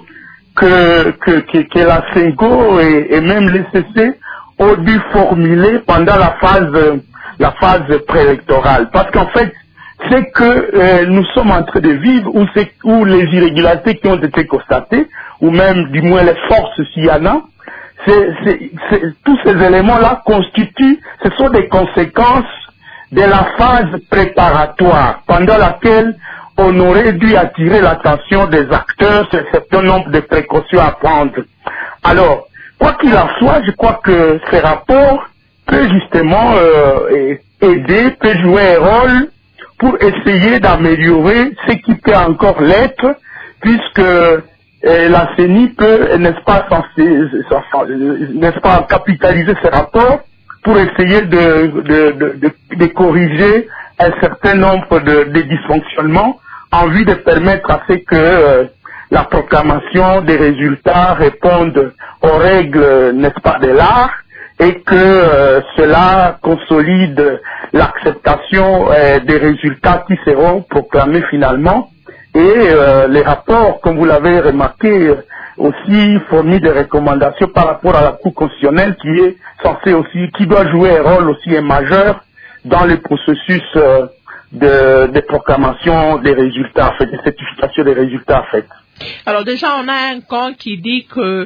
que la CENCO et même les CC ont dû formuler pendant la phase préélectorale. Parce qu'en fait, c'est que nous sommes en train de vivre où les irrégularités qui ont été constatées, ou même du moins les forces s'il y en a, tous ces éléments-là constituent, ce sont des conséquences de la phase préparatoire, pendant laquelle on aurait dû attirer l'attention des acteurs sur un certain nombre de précautions à prendre. Alors, quoi qu'il en soit, je crois que ces rapports peuvent justement aider, peuvent jouer un rôle pour essayer d'améliorer ce qui peut encore l'être, puisque la CENI peut, n'est-ce pas, capitaliser ces rapports pour essayer de corriger un certain nombre de dysfonctionnements en vue de permettre à ce que la proclamation des résultats réponde aux règles, n'est-ce pas, de l'art, et que cela consolide l'acceptation des résultats qui seront proclamés finalement. Et les rapports, comme vous l'avez remarqué, aussi fournit des recommandations par rapport à la Cour constitutionnelle qui est censée aussi, qui doit jouer un rôle aussi majeur dans le processus de proclamation des résultats, en fait, de certification des résultats, en fait. Alors déjà, on a un camp qui dit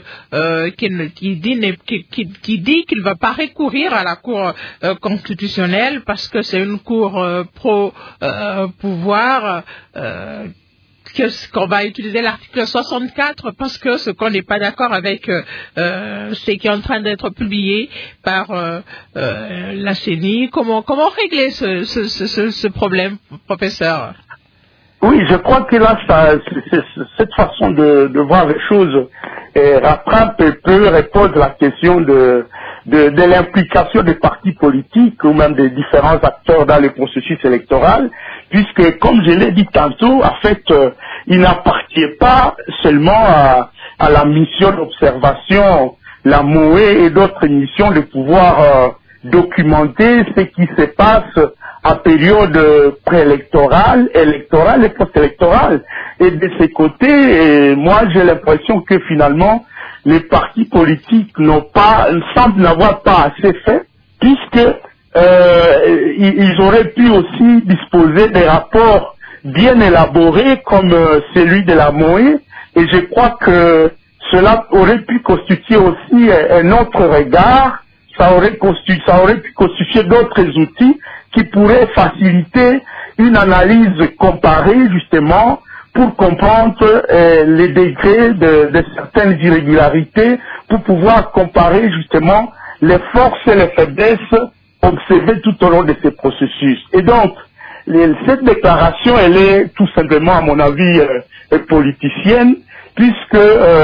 qu'il va pas recourir à la Cour constitutionnelle parce que c'est une cour pro pouvoir. Qu'on va utiliser l'article 64 parce que ce qu'on n'est pas d'accord avec ce qui est en train d'être publié par la CENI. Comment régler ce problème, professeur? Oui, je crois que là, cette façon de voir les choses rattrape et peut répondre à la question de l'implication des partis politiques ou même des différents acteurs dans le processus électoral, puisque, comme je l'ai dit tantôt, en fait, il n'appartient pas seulement à la mission d'observation, la MOE et d'autres missions de pouvoir documenter ce qui se passe en période préélectorale, électorale et post-électorale. Et de ces côtés, moi j'ai l'impression que finalement, les partis politiques semblent n'avoir pas assez fait, puisque ils auraient pu aussi disposer des rapports bien élaborés comme celui de la MOE Et je crois que cela aurait pu constituer aussi un autre regard, ça aurait pu constituer d'autres outils qui pourraient faciliter une analyse comparée justement pour comprendre les degrés de certaines irrégularités, pour pouvoir comparer justement les forces et les faiblesses observées tout au long de ces processus. Et donc, cette déclaration, elle est tout simplement, à mon avis, politicienne, puisque,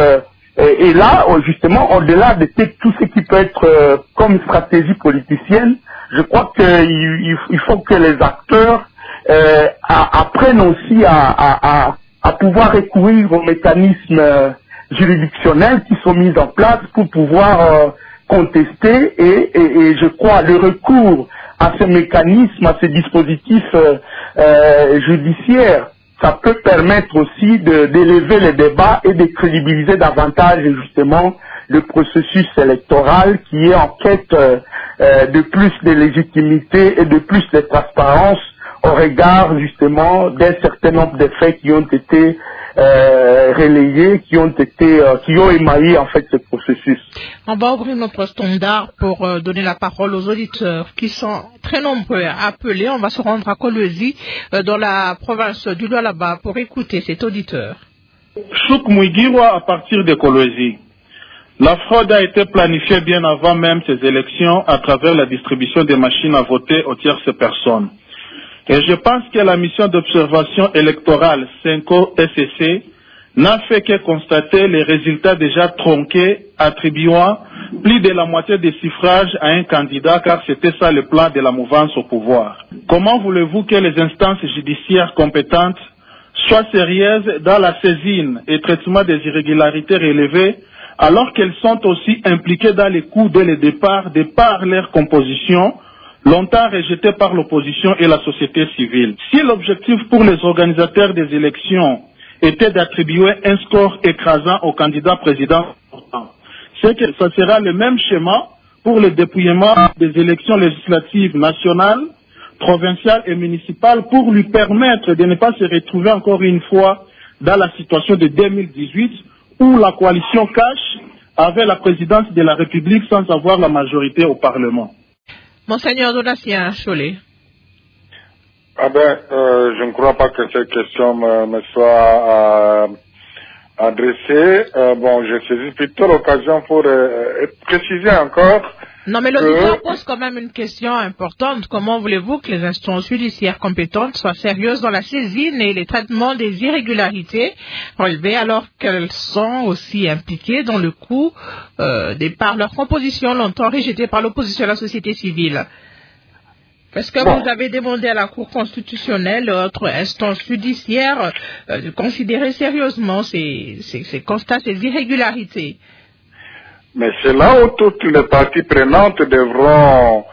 et là, justement, au-delà de tout ce qui peut être comme stratégie politicienne, je crois qu'il faut que les acteurs apprennent aussi à pouvoir recourir aux mécanismes juridictionnels qui sont mis en place pour pouvoir contester et je crois le recours à ces mécanismes, à ces dispositifs judiciaires, ça peut permettre aussi d'élever les débats et de crédibiliser davantage justement le processus électoral qui est en quête de plus de légitimité et de plus de transparence au regard justement d'un certain nombre de faits qui ont été relayés, qui ont émaillé en fait ce processus. On va ouvrir notre standard pour donner la parole aux auditeurs qui sont très nombreux à appeler. On va se rendre à Kolwezi, dans la province du Lualaba, pour écouter cet auditeur. Chouk Mouigirwa à partir de Kolwezi. La fraude a été planifiée bien avant même ces élections à travers la distribution des machines à voter aux tierces personnes. Et je pense que la mission d'observation électorale CENCO-SCC n'a fait que constater les résultats déjà tronqués, attribuant plus de la moitié des suffrages à un candidat, car c'était ça le plan de la mouvance au pouvoir. Comment voulez-vous que les instances judiciaires compétentes soient sérieuses dans la saisine et traitement des irrégularités relevées, alors qu'elles sont aussi impliquées dans les coups dès le départ, de par leur composition, longtemps rejeté par l'opposition et la société civile. Si l'objectif pour les organisateurs des élections était d'attribuer un score écrasant au candidat président, c'est que ça sera le même schéma pour le dépouillement des élections législatives nationales, provinciales et municipales pour lui permettre de ne pas se retrouver encore une fois dans la situation de 2018 où la coalition cash avait la présidence de la République sans avoir la majorité au Parlement. Monseigneur Donatien Cholet. Je ne crois pas que cette question me soit adressée. Je saisis plutôt l'occasion pour préciser encore. Non, mais l'auditeur pose quand même une question importante. Comment voulez-vous que les instances judiciaires compétentes soient sérieuses dans la saisine et les traitements des irrégularités relevées alors qu'elles sont aussi impliquées dans le coup par leur composition longtemps rejetée par l'opposition à la société civile? Est-ce que vous avez demandé à la Cour constitutionnelle, autre instance judiciaire, de considérer sérieusement ces constats, ces irrégularités? Mais c'est là où toutes les parties prenantes devront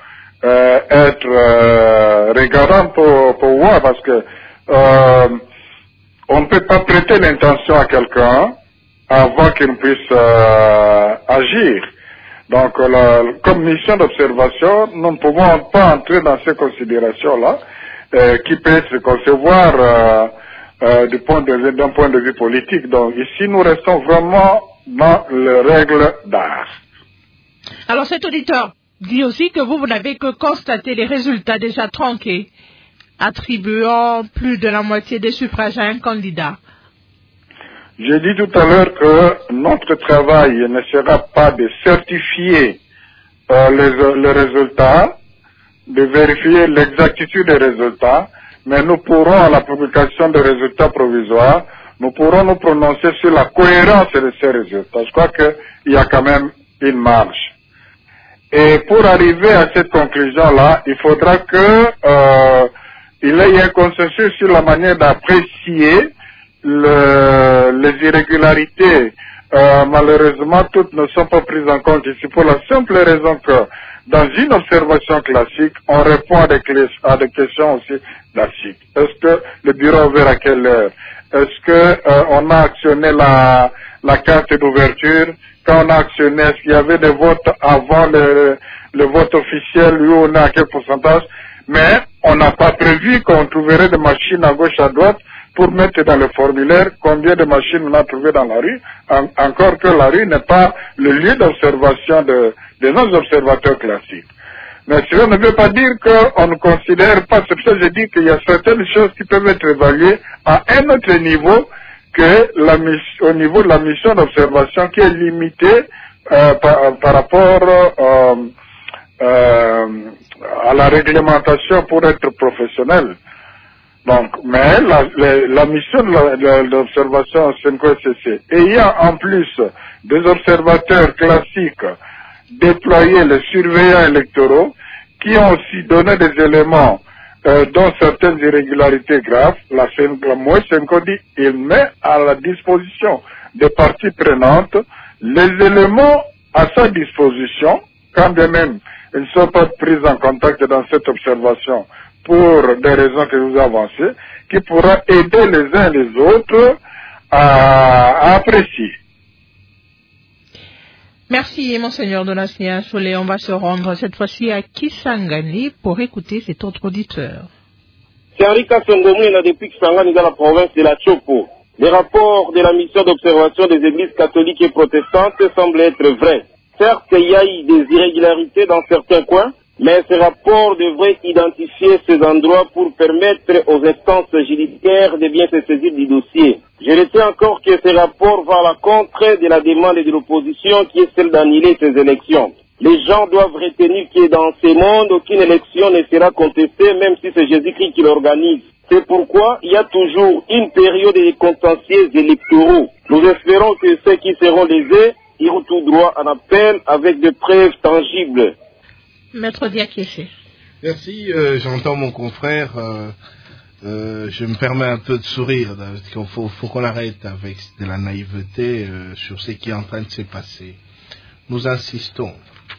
être regardantes pour voir, parce que on ne peut pas prêter l'intention à quelqu'un avant qu'il puisse agir. Donc, comme mission d'observation, nous ne pouvons pas entrer dans ces considérations-là qui peuvent se concevoir d'un point de vue politique. Donc, ici, nous restons vraiment dans les règles d'art. Alors cet auditeur dit aussi que vous n'avez que constaté les résultats déjà tronqués, attribuant plus de la moitié des suffrages à un candidat. J'ai dit tout à l'heure que notre travail ne sera pas de certifier les résultats, de vérifier l'exactitude des résultats, mais nous pourrons, à la publication des résultats provisoires, nous pourrons nous prononcer sur la cohérence de ces résultats. Je crois qu'il y a quand même une marge. Et pour arriver à cette conclusion-là, il faudra qu'il y ait un consensus sur la manière d'apprécier les irrégularités. Malheureusement, toutes ne sont pas prises en compte ici pour la simple raison que dans une observation classique, on répond à des questions aussi classiques. Est-ce que le bureau a ouvert à quelle heure? Est-ce que on a actionné la carte d'ouverture? Quand on a actionné, est-ce qu'il y avait des votes avant le vote officiel? Lui, on a à quel pourcentage? Mais on n'a pas prévu qu'on trouverait des machines à gauche, à droite. pour mettre dans le formulaire combien de machines on a trouvé dans la rue, encore que la rue n'est pas le lieu d'observation des non-observateurs classiques. Mais cela ne veut pas dire qu'on ne considère pas, c'est pour ça que je dis qu'il y a certaines choses qui peuvent être évaluées à un autre niveau que au niveau de la mission d'observation qui est limitée par rapport à la réglementation pour être professionnel. Donc, mais la mission de l'observation SENCO-SCC, ayant en plus des observateurs classiques déployés, les surveillants électoraux, qui ont aussi donné des éléments dont certaines irrégularités graves, la MOE SENCO dit il met à la disposition des parties prenantes les éléments à sa disposition, quand bien même ils ne sont pas pris en contact dans cette observation pour des raisons que vous avancez, qui pourra aider les uns les autres à apprécier. Merci, Monseigneur Donatien Solé. On va se rendre cette fois-ci à Kisangani pour écouter cet autre auditeur. C'est Henri Kassongomou, depuis Kisangani dans la province de la Chopo. Les rapports de la mission d'observation des églises catholiques et protestantes semblent être vrais. Certes, il y a eu des irrégularités dans certains coins, mais ces rapports devraient identifier ces endroits pour permettre aux instances judiciaires de bien se saisir du dossier. Je retiens encore que ces rapports vont à l'encontre de la demande de l'opposition qui est celle d'annuler ces élections. Les gens doivent retenir que dans ce monde, aucune élection ne sera contestée, même si c'est Jésus-Christ qui l'organise. C'est pourquoi il y a toujours une période de contentieux électoraux. Nous espérons que ceux qui seront lésés iront tout droit en appel avec des preuves tangibles. Maître Diakessé. Merci, j'entends mon confrère. Je me permets un peu de sourire. Il faut qu'on arrête avec de la naïveté sur ce qui est en train de se passer. Nous insistons.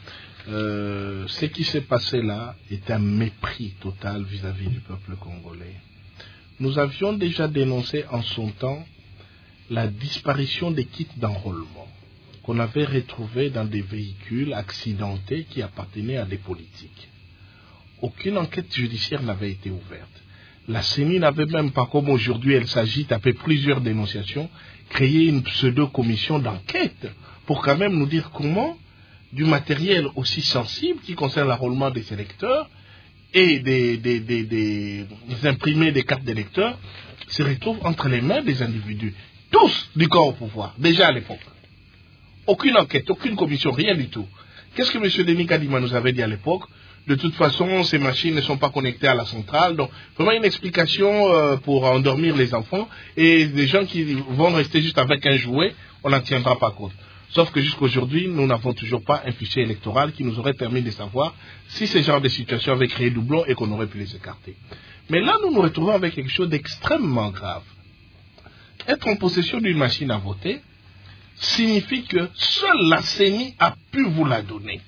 Ce qui s'est passé là est un mépris total vis-à-vis du peuple congolais. Nous avions déjà dénoncé en son temps la disparition des kits d'enrôlement qu'on avait retrouvés dans des véhicules accidentés qui appartenaient à des politiques. Aucune enquête judiciaire n'avait été ouverte. La CENI n'avait même pas, comme aujourd'hui elle s'agite après plusieurs dénonciations, créé une pseudo-commission d'enquête pour quand même nous dire comment du matériel aussi sensible qui concerne l'enrôlement des électeurs et des imprimés des cartes d'électeurs se retrouvent entre les mains des individus, tous du corps au pouvoir, déjà à l'époque. Aucune enquête, aucune commission, rien du tout. Qu'est-ce que M. Denis Kadima nous avait dit à l'époque? De toute façon, ces machines ne sont pas connectées à la centrale. Donc, vraiment une explication pour endormir les enfants. Et des gens qui vont rester juste avec un jouet, on n'en tiendra pas compte. Sauf que jusqu'aujourd'hui, nous n'avons toujours pas un fichier électoral qui nous aurait permis de savoir si ce genre de situation avait créé doublons et qu'on aurait pu les écarter. Mais là, nous nous retrouvons avec quelque chose d'extrêmement grave. Être en possession d'une machine à voter signifie que seule la CENI a pu vous la donner.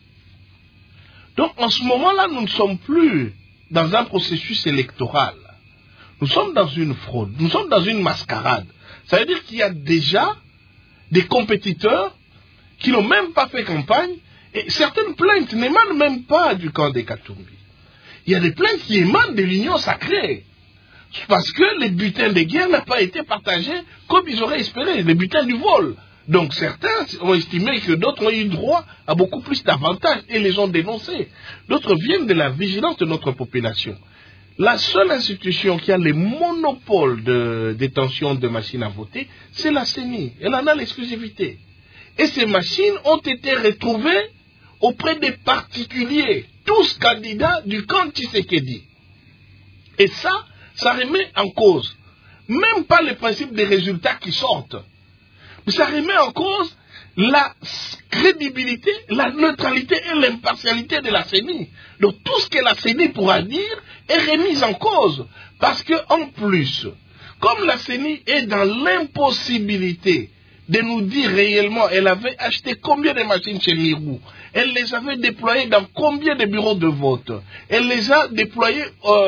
Donc, en ce moment-là, nous ne sommes plus dans un processus électoral. Nous sommes dans une fraude. Nous sommes dans une mascarade. Ça veut dire qu'il y a déjà des compétiteurs qui n'ont même pas fait campagne et certaines plaintes n'émanent même pas du camp des Katumbi. Il y a des plaintes qui émanent de l'Union sacrée. Parce que les bulletins de guerre n'ont pas été partagés comme ils auraient espéré, les bulletins du vol. Donc certains ont estimé que d'autres ont eu droit à beaucoup plus d'avantages et les ont dénoncés. D'autres viennent de la vigilance de notre population. La seule institution qui a le monopole de détention de machines à voter, c'est la CENI. Elle en a l'exclusivité. Et ces machines ont été retrouvées auprès des particuliers, tous candidats du camp Tshisekedi. Et ça remet en cause, même pas le principe des résultats qui sortent, mais ça remet en cause la crédibilité, la neutralité et l'impartialité de la CENI. Donc tout ce que la CENI pourra dire est remis en cause. Parce que en plus, comme la CENI est dans l'impossibilité de nous dire réellement, elle avait acheté combien de machines chez Mirou, elle les avait déployées dans combien de bureaux de vote, elle les a déployées,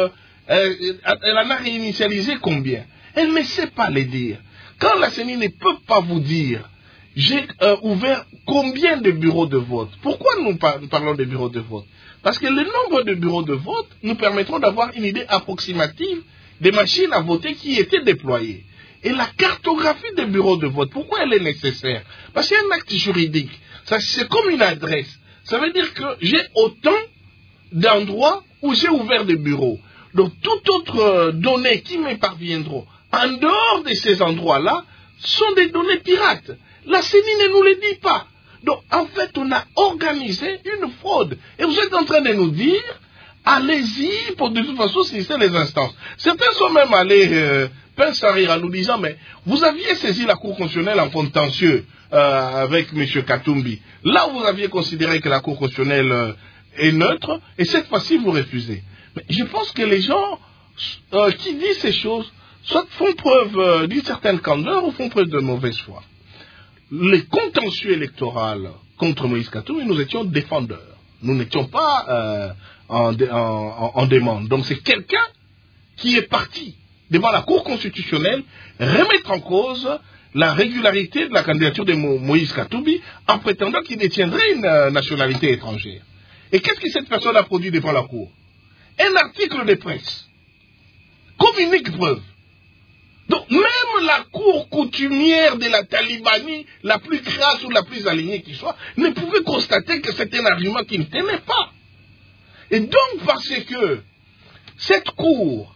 elle en a réinitialisé combien, elle ne sait pas les dire. Quand la CENI ne peut pas vous dire, j'ai ouvert combien de bureaux de vote. Pourquoi nous parlons de bureaux de vote? Parce que le nombre de bureaux de vote nous permettront d'avoir une idée approximative des machines à voter qui étaient déployées. Et la cartographie des bureaux de vote, pourquoi elle est nécessaire? Parce qu'il y a un acte juridique. C'est comme une adresse. Ça veut dire que j'ai autant d'endroits où j'ai ouvert des bureaux. Donc, toute autre donnée qui me parviendront en dehors de ces endroits-là sont des données pirates. La CENI ne nous le dit pas. Donc, en fait, on a organisé une fraude. Et vous êtes en train de nous dire, allez-y pour de toute façon saisir les instances. Certains sont même allés pince à rire en nous disant, mais vous aviez saisi la Cour constitutionnelle en contentieux avec M. Katumbi. Là où vous aviez considéré que la Cour constitutionnelle est neutre, et cette fois-ci vous refusez. Mais je pense que les gens qui disent ces choses, soit font preuve d'une certaine candeur ou font preuve de mauvaise foi. Les contentieux électoraux contre Moïse Katumbi, nous étions défendeurs. Nous n'étions pas en demande. Donc c'est quelqu'un qui est parti devant la Cour constitutionnelle remettre en cause la régularité de la candidature de Moïse Katumbi en prétendant qu'il détiendrait une nationalité étrangère. Et qu'est-ce que cette personne a produit devant la Cour? Un article de presse, comme unique preuve. Donc même la cour coutumière de la Talibanie, la plus crasse ou la plus alignée qui soit, ne pouvait constater que c'était un argument qui ne tenait pas. Et donc parce que cette cour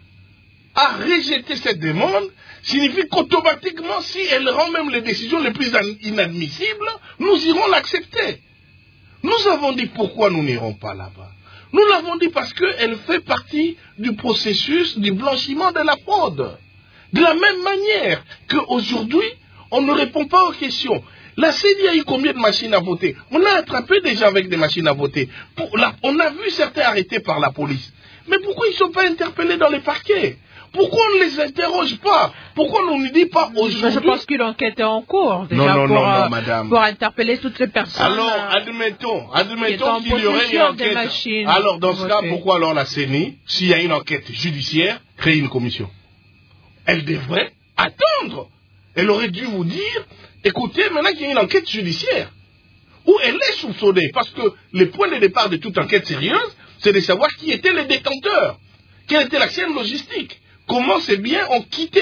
a rejeté cette demande, signifie qu'automatiquement, si elle rend même les décisions les plus inadmissibles, nous irons l'accepter. Nous avons dit pourquoi nous n'irons pas là-bas. Nous l'avons dit parce qu'elle fait partie du processus du blanchiment de la fraude. De la même manière qu'aujourd'hui, on ne répond pas aux questions. La CENI a eu combien de machines à voter? On a attrapé des gens avec des machines à voter. On a vu certains arrêtés par la police. Mais pourquoi ils ne sont pas interpellés dans les parquets? Pourquoi on ne les interroge pas? Pourquoi on ne dit pas aujourd'hui? Je pense qu'une enquête est en cours déjà non, madame. Pour interpeller toutes ces personnes. Alors, admettons qu'il y aurait une enquête. Alors, dans ce cas, pourquoi alors la CENI, s'il y a une enquête judiciaire, crée une commission? Elle devrait attendre. Elle aurait dû vous dire, écoutez, maintenant qu'il y a une enquête judiciaire, où elle est soupçonnée, parce que le point de départ de toute enquête sérieuse, c'est de savoir qui étaient les détenteurs, quelle était la chaîne logistique. Comment ces biens ont quitté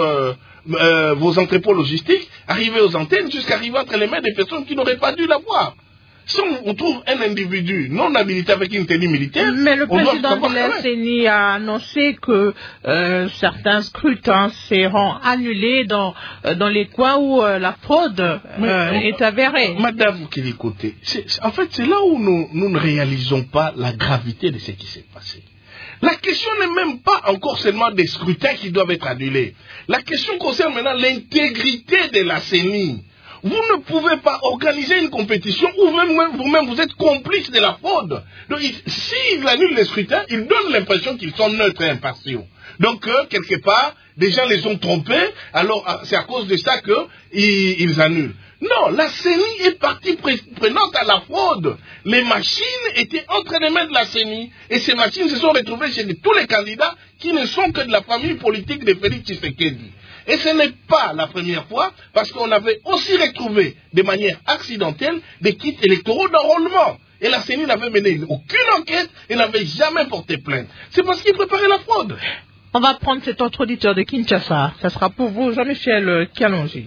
vos entrepôts logistiques, arrivé aux antennes, jusqu'à arriver entre les mains des personnes qui n'auraient pas dû l'avoir. Si on trouve un individu non habilité avec une tenue militaire... Mais le président de la CENI a annoncé que certains scrutins seront annulés dans les coins où la fraude est avérée. Madame Kilikoté, en fait c'est là où nous ne réalisons pas la gravité de ce qui s'est passé. La question n'est même pas encore seulement des scrutins qui doivent être annulés. La question concerne maintenant l'intégrité de la CENI. Vous ne pouvez pas organiser une compétition où vous-même vous êtes complice de la fraude. Donc, s'ils annulent les scrutins, ils donnent l'impression qu'ils sont neutres et impartiaux. Donc, quelque part, des gens les ont trompés, alors c'est à cause de ça qu'ils annulent. Non, la CENI est partie prenante à la fraude. Les machines étaient entre les mains de la CENI. Et ces machines se sont retrouvées chez tous les candidats qui ne sont que de la famille politique de Félix Tshisekedi. Et ce n'est pas la première fois, parce qu'on avait aussi retrouvé de manière accidentelle des kits électoraux d'enrôlement. Et la CENI n'avait mené aucune enquête et n'avait jamais porté plainte. C'est parce qu'ils préparaient la fraude. On va prendre cet autre auditeur de Kinshasa. Ça sera pour vous, Jean-Michel Kalonji.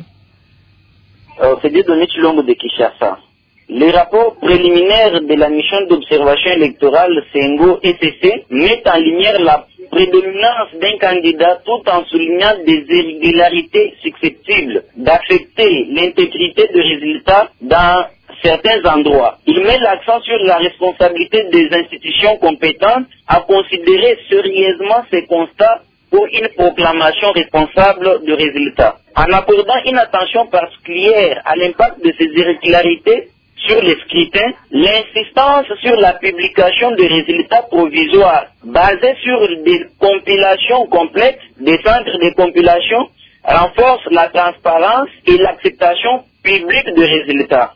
C'est Dieudonné Chilombo de Kinshasa. Les rapports préliminaires de la mission d'observation électorale CENGO-ECC mettent en lumière la prédominance d'un candidat tout en soulignant des irrégularités susceptibles d'affecter l'intégrité des résultats dans certains endroits. Il met l'accent sur la responsabilité des institutions compétentes à considérer sérieusement ces constats pour une proclamation responsable de résultats. En accordant une attention particulière à l'impact de ces irrégularités sur les scrutins, l'insistance sur la publication des résultats provisoires basés sur des compilations complètes, des centres de compilation, renforce la transparence et l'acceptation publique des résultats.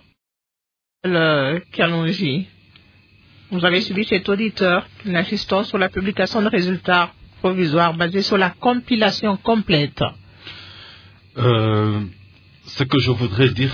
Kalonji, vous avez suivi cet auditeur, l'insistance sur la publication de résultats provisoires basés sur la compilation complète. Ce que je voudrais dire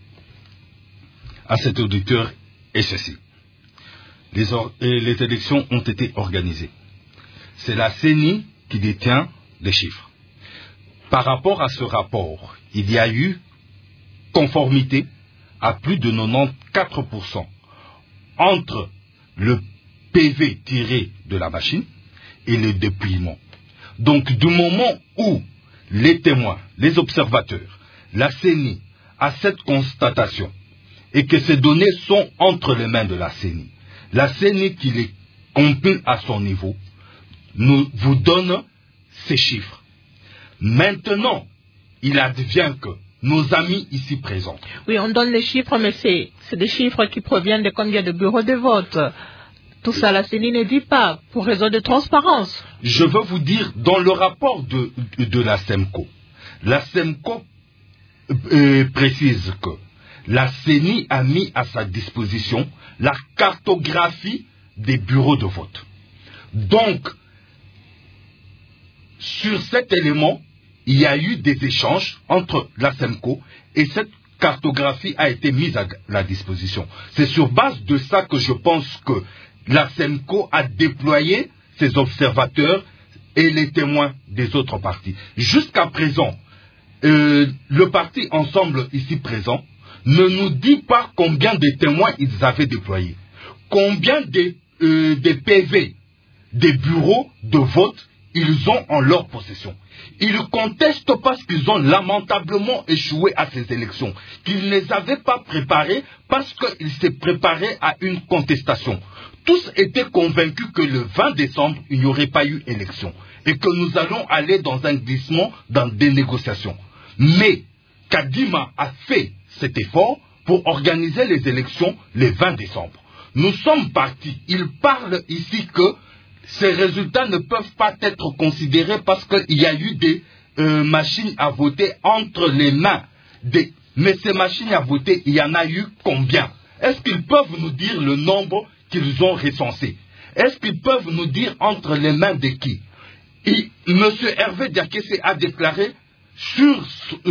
à cet auditeur est ceci. Les élections ont été organisées. C'est la CENI qui détient les chiffres. Par rapport à ce rapport, il y a eu conformité à plus de 94% entre le PV tiré de la machine et le dépouillement. Donc, du moment où les témoins, les observateurs, la CENI a cette constatation et que ces données sont entre les mains de la CENI qui les compile à son niveau, vous donne ces chiffres. Maintenant, il advient que nos amis ici présents... Oui, on donne les chiffres, mais c'est des chiffres qui proviennent de combien de bureaux de vote? Tout ça, la CENI ne dit pas, pour raison de transparence. Je veux vous dire, dans le rapport de la SEMCO précise que la CENI a mis à sa disposition la cartographie des bureaux de vote. Donc, sur cet élément, il y a eu des échanges entre la SEMCO et cette cartographie a été mise à la disposition. C'est sur base de ça que je pense que la SEMCO a déployé ses observateurs et les témoins des autres partis. Jusqu'à présent, le parti Ensemble ici présent ne nous dit pas combien de témoins ils avaient déployés, combien des PV, des bureaux de vote ils ont en leur possession. Ils contestent parce qu'ils ont lamentablement échoué à ces élections, qu'ils ne les avaient pas préparées parce qu'ils s'est préparé à une contestation. Tous étaient convaincus que le 20 décembre, il n'y aurait pas eu élection et que nous allons aller dans un glissement, dans des négociations. Mais Kadima a fait cet effort pour organiser les élections le 20 décembre. Nous sommes partis. Il parle ici que ces résultats ne peuvent pas être considérés parce qu'il y a eu des machines à voter entre les mains des... Mais ces machines à voter, il y en a eu combien? Est-ce qu'ils peuvent nous dire le nombre qu'ils ont recensé? Est-ce qu'ils peuvent nous dire entre les mains de qui? Et M. Hervé Diakese a déclaré sur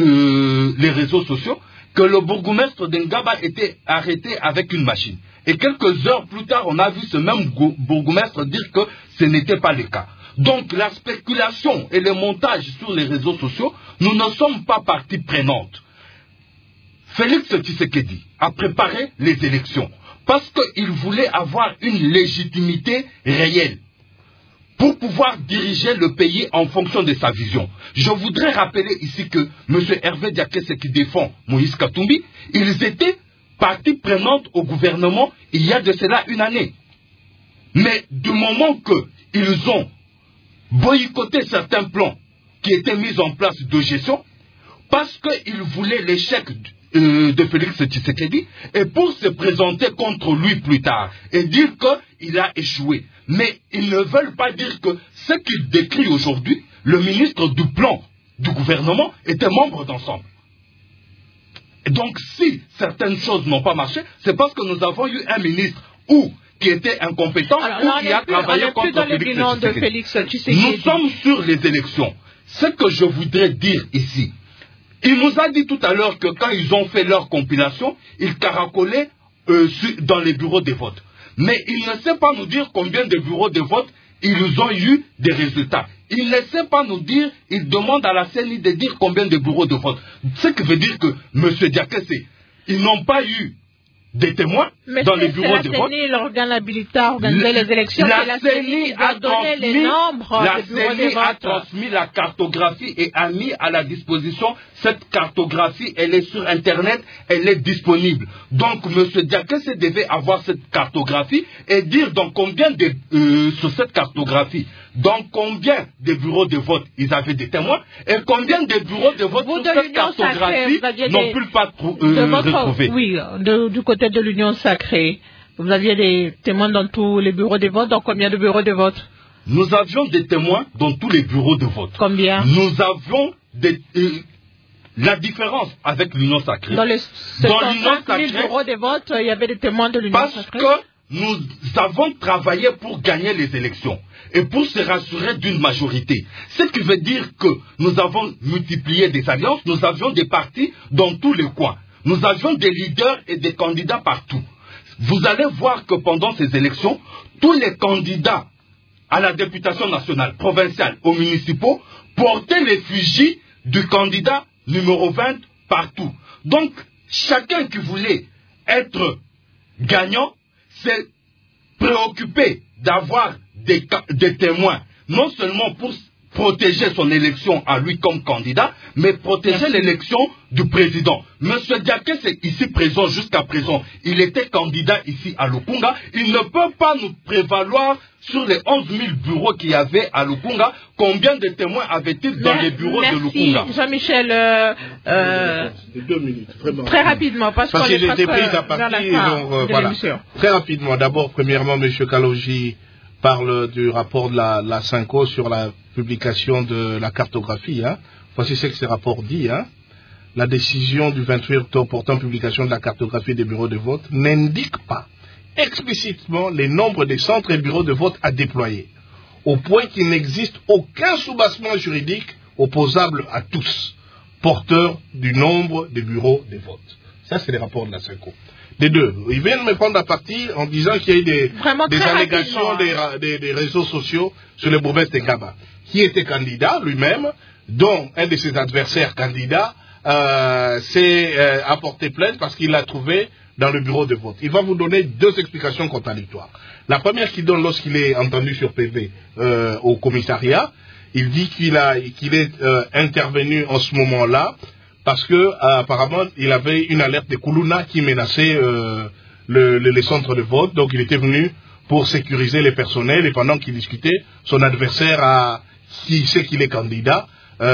les réseaux sociaux que le bourgmestre d'Engaba était arrêté avec une machine. Et quelques heures plus tard, on a vu ce même bourgmestre dire que ce n'était pas le cas. Donc la spéculation et le montage sur les réseaux sociaux, nous ne sommes pas partie prenante. Félix Tshisekedi a préparé les élections parce qu'il voulait avoir une légitimité réelle pour pouvoir diriger le pays en fonction de sa vision. Je voudrais rappeler ici que M. Hervé Diakese qui défend Moïse Katumbi, ils étaient partie prenante au gouvernement il y a de cela une année. Mais du moment qu'ils ont boycotté certains plans qui étaient mis en place de gestion, parce qu'ils voulaient l'échec de Félix Tshisekedi, et pour se présenter contre lui plus tard, et dire qu'il a échoué. Mais ils ne veulent pas dire que ce qu'il décrit aujourd'hui, le ministre du plan du gouvernement était membre d'Ensemble. Donc si certaines choses n'ont pas marché, c'est parce que nous avons eu un ministre qui était incompétent ou qui a travaillé contre Félix Tshisekedi. Nous sommes sur les élections. Ce que je voudrais dire ici, il nous a dit tout à l'heure que quand ils ont fait leur compilation, ils caracolaient dans les bureaux de vote. Mais il ne sait pas nous dire combien de bureaux de vote ils ont eu des résultats. Il ne sait pas nous dire, il demande à la CENI de dire combien de bureaux de vote. Ce qui veut dire que M. Diakese, ils n'ont pas eu des témoins dans les bureaux de vote. Mais l'organe habilité à organiser les élections, la CENI a donné les nombres des bureaux de vote. La CENI a transmis la cartographie et a mis à la disposition cette cartographie. Elle est sur Internet, elle est disponible. Donc M. Diakese devait avoir cette cartographie et dire dans combien sur cette cartographie, dans combien de bureaux de vote ils avaient des témoins et combien de bureaux de vote sur cette cartographie n'ont pu pas retrouver. Oui, du côté de l'Union sacrée, vous aviez des témoins dans tous les bureaux de vote. Dans combien de bureaux de vote? Nous avions des témoins dans tous les bureaux de vote. Combien? Nous avions la différence avec l'Union sacrée. Dans les 75 000 bureaux de vote, il y avait des témoins de l'Union sacrée. Parce que nous avons travaillé pour gagner les élections et pour se rassurer d'une majorité. Ce qui veut dire que nous avons multiplié des alliances, nous avions des partis dans tous les coins. Nous avions des leaders et des candidats partout. Vous allez voir que pendant ces élections, tous les candidats à la députation nationale, provinciale, aux municipaux, porter l'effigie du candidat numéro 20 partout. Donc, chacun qui voulait être gagnant s'est préoccupé d'avoir des témoins, non seulement pour protéger son élection à lui comme candidat, mais protéger l'élection du président. Monsieur Diaké est ici présent jusqu'à présent. Il était candidat ici à Lukunga. Il ne peut pas nous prévaloir sur les 11 000 bureaux qu'il y avait à Lukunga. Combien de témoins avait-il dans les bureaux de Lukunga? Merci Jean-Michel. 2 minutes, vraiment. Très rapidement, parce que j'étais pris à partie. Voilà. Très rapidement. D'abord, premièrement, M. Kaloji parle du rapport de la CENCO sur la publication de la cartographie. Hein. Voici ce que ce rapport dit. Hein. La décision du 28 octobre portant publication de la cartographie des bureaux de vote n'indique pas explicitement les nombres des centres et bureaux de vote à déployer, au point qu'il n'existe aucun soubassement juridique opposable à tous, porteurs du nombre des bureaux de vote. Ça, c'est les rapports de la CENCO. Des deux. Ils viennent me prendre à partie en disant qu'il y a eu des allégations des réseaux sociaux sur le bourgmestre de Ngaba, qui était candidat lui-même, dont un de ses adversaires candidats s'est apporté plainte parce qu'il l'a trouvé dans le bureau de vote. Il va vous donner 2 explications contradictoires. La première qu'il donne lorsqu'il est entendu sur PV au commissariat, il dit qu'il est intervenu en ce moment-là parce que apparemment il avait une alerte de Koulouna qui menaçait les centres de vote, donc il était venu pour sécuriser les personnels, et pendant qu'il discutait, son adversaire, qui sait qu'il est candidat,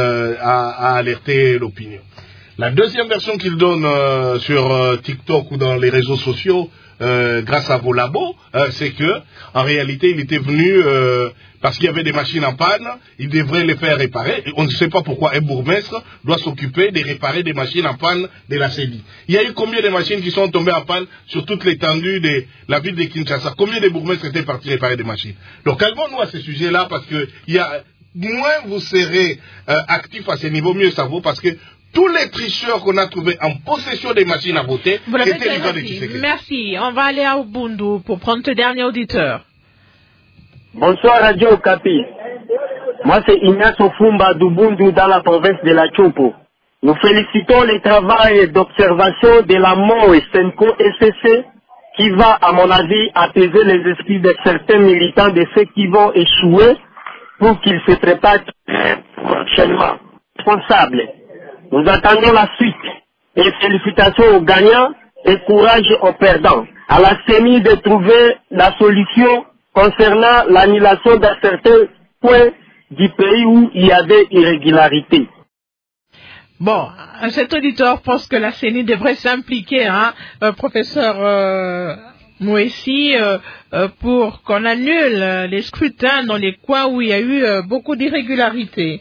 a alerté l'opinion. La deuxième version qu'il donne sur TikTok ou dans les réseaux sociaux, grâce à vos labos, c'est que en réalité il était venu parce qu'il y avait des machines en panne, il devrait les faire réparer. On ne sait pas pourquoi un bourgmestre doit s'occuper de réparer des machines en panne de la CENI. Il y a eu combien de machines qui sont tombées en panne sur toute l'étendue de la ville de Kinshasa? Combien de bourgmestres étaient partis réparer des machines? Donc calmons-nous à ce sujet-là, parce que moins vous serez actifs à ce niveau, mieux ça vaut, parce que tous les tricheurs qu'on a trouvés en possession des machines à voter, c'était les gens de Tshisekedi. Merci. On va aller à Ubundu pour prendre ce dernier auditeur. Bonsoir Radio Okapi. Moi c'est Ignacio Fumba d'Ubundu dans la province de la Chopo. Nous félicitons le travail d'observation de la MOE CENCO SCC qui va, à mon avis, apaiser les esprits de certains militants de ceux qui vont échouer pour qu'ils se préparent prochainement. Responsables. Nous attendons la suite. Et félicitations aux gagnants et courage aux perdants. À la CENI de trouver la solution concernant l'annulation d'un certain point du pays où il y avait irrégularité. Bon, cet auditeur pense que la CENI devrait s'impliquer, hein, professeur Moessi, pour qu'on annule les scrutins dans les coins où il y a eu beaucoup d'irrégularités.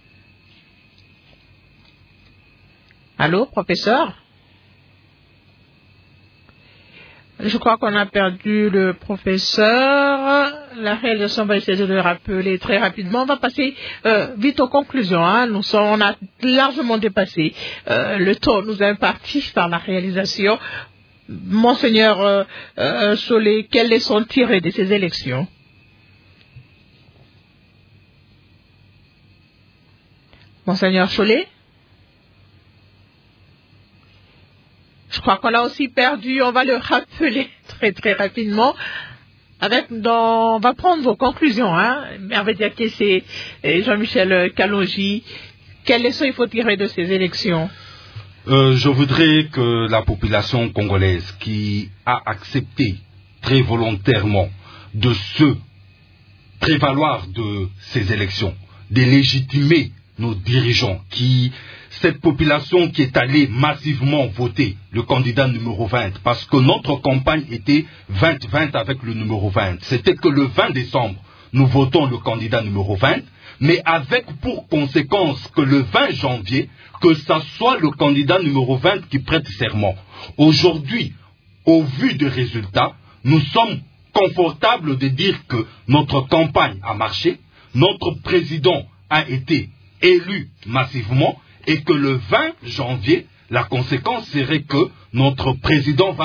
Allô, professeur? Je crois qu'on a perdu le professeur. La réalisation va essayer de le rappeler très rapidement. On va passer vite aux conclusions. Hein. On a largement dépassé le temps nous imparti par la réalisation. Monseigneur Chollet, quelles leçons tirées de ces élections? Monseigneur Chollet? Je crois qu'on l'a aussi perdu. On va le rappeler très très rapidement. On va prendre vos conclusions. Hein. Hervé Diakessé et Jean-Michel Kalonji. Quelles leçons il faut tirer de ces élections? Je voudrais que la population congolaise qui a accepté très volontairement de se prévaloir de ces élections, de légitimer nos dirigeants, cette population qui est allée massivement voter le candidat numéro 20, parce que notre campagne était 20-20 avec le numéro 20. C'était que le 20 décembre, nous votons le candidat numéro 20, mais avec pour conséquence que le 20 janvier, que ça soit le candidat numéro 20 qui prête serment. Aujourd'hui, au vu des résultats, nous sommes confortables de dire que notre campagne a marché, notre président a été élu massivement, et que le 20 janvier, la conséquence serait que notre président va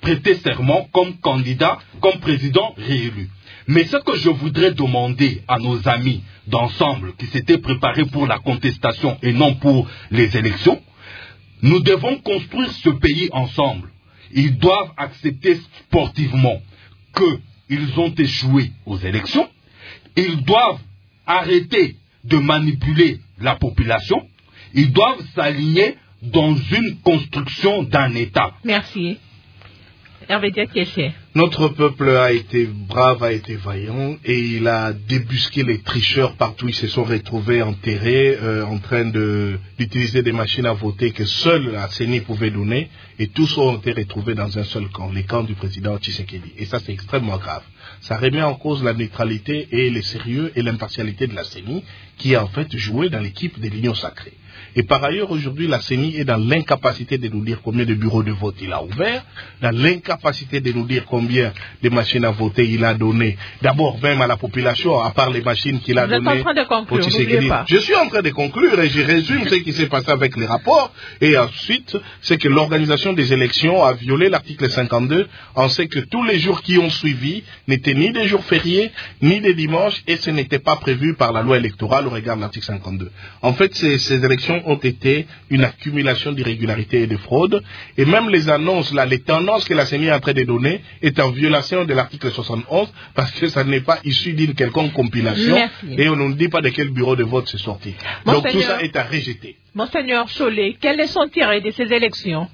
prêter serment comme candidat, comme président réélu. Mais ce que je voudrais demander à nos amis d'ensemble qui s'étaient préparés pour la contestation et non pour les élections, nous devons construire ce pays ensemble. Ils doivent accepter sportivement qu'ils ont échoué aux élections. Ils doivent arrêter de manipuler la population. Ils doivent s'aligner dans une construction d'un État. Merci. Hervé Diakesé. Notre peuple a été brave, a été vaillant et il a débusqué les tricheurs partout. Ils se sont retrouvés enterrés en train d'utiliser des machines à voter que seule la CENI pouvait donner et tous ont été retrouvés dans un seul camp, les camps du président Tshisekedi. Et ça, c'est extrêmement grave. Ça remet en cause la neutralité et le sérieux et l'impartialité de la CENI qui a en fait joué dans l'équipe de l'Union sacrée. Et par ailleurs, aujourd'hui, la CENI est dans l'incapacité de nous dire combien de bureaux de vote il a ouverts, dans l'incapacité de nous dire combien de machines à voter il a donné. D'abord, même à la population, à part les machines qu'il a données. Vous êtes en train de conclure, n'oubliez pas. Je suis en train de conclure et je résume ce qui s'est passé avec les rapports. Et ensuite, c'est que l'organisation des élections a violé l'article 52. On sait que tous les jours qui ont suivi n'étaient ni des jours fériés, ni des dimanches, et ce n'était pas prévu par la loi électorale au regard de l'article 52. En fait, ces élections ont été une accumulation d'irrégularités et de fraudes. Et même les annonces, là, les tendances que la CENI est en train de donner est en violation de l'article 71 parce que ça n'est pas issu d'une quelconque compilation. Merci. Et on ne nous dit pas de quel bureau de vote c'est sorti. Donc tout ça est à rejeter. Monseigneur Chollet, quelles leçons tirées de ces élections?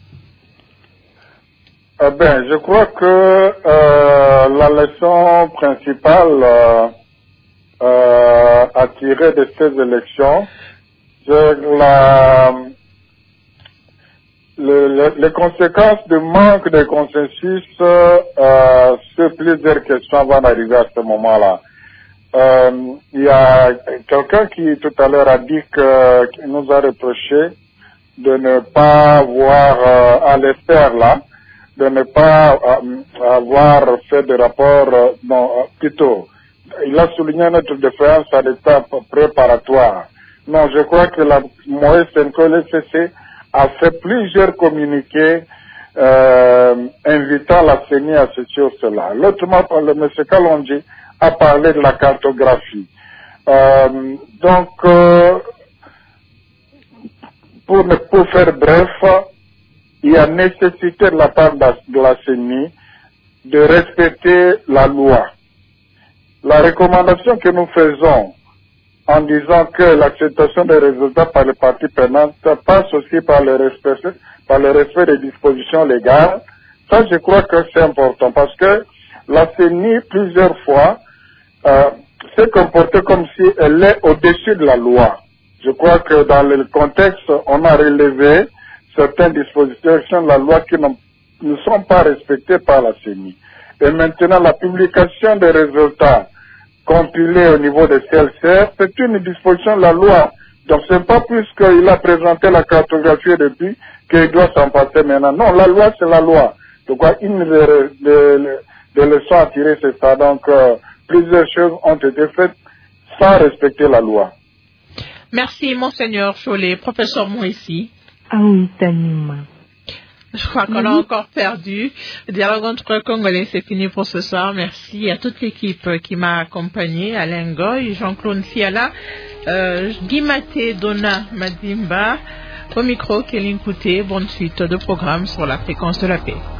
Je crois que la leçon principale à tirer de ces élections, les conséquences du manque de consensus sur plusieurs questions avant d'arriver à ce moment-là. Il y a quelqu'un qui tout à l'heure a dit qu'il nous a reproché de ne pas avoir à les faire là, de ne pas avoir fait de rapport, plutôt. Il a souligné notre défaillance à l'étape préparatoire. Non, je crois que la Moïse Senko, l'ECC, a fait plusieurs communiqués invitant la CENI à ceci ou cela. L'autrement, le M. Kalonji a parlé de la cartographie. Pour faire bref, il y a nécessité de la part de la CENI de respecter la loi. La recommandation que nous faisons en disant que l'acceptation des résultats par les parties prenantes passe aussi par le respect des dispositions légales. Ça, je crois que c'est important parce que la CENI, plusieurs fois, s'est comportée comme si elle est au-dessus de la loi. Je crois que dans le contexte, on a relevé certaines dispositions de la loi qui ne sont pas respectées par la CENI. Et maintenant, la publication des résultats compilés au niveau des CLCR, c'est une disposition de la loi. Donc, ce n'est pas plus qu'il a présenté la cartographie depuis qu'il doit s'en passer maintenant. Non, la loi, c'est la loi. Donc, une des leçons à tirer, c'est ça. Donc, plusieurs choses ont été faites sans respecter la loi. Merci, Monseigneur Chollet. Professeur Moïsi. Ah oui, Tanima. Je crois qu'on a encore perdu. Le dialogue entre Congolais, c'est fini pour ce soir. Merci à toute l'équipe qui m'a accompagné, Alain Goy, Jean-Claude Fiala, Guy Maté, Donna Madimba, au micro, Kéline Kouté. Bonne suite de programme sur la fréquence de la paix.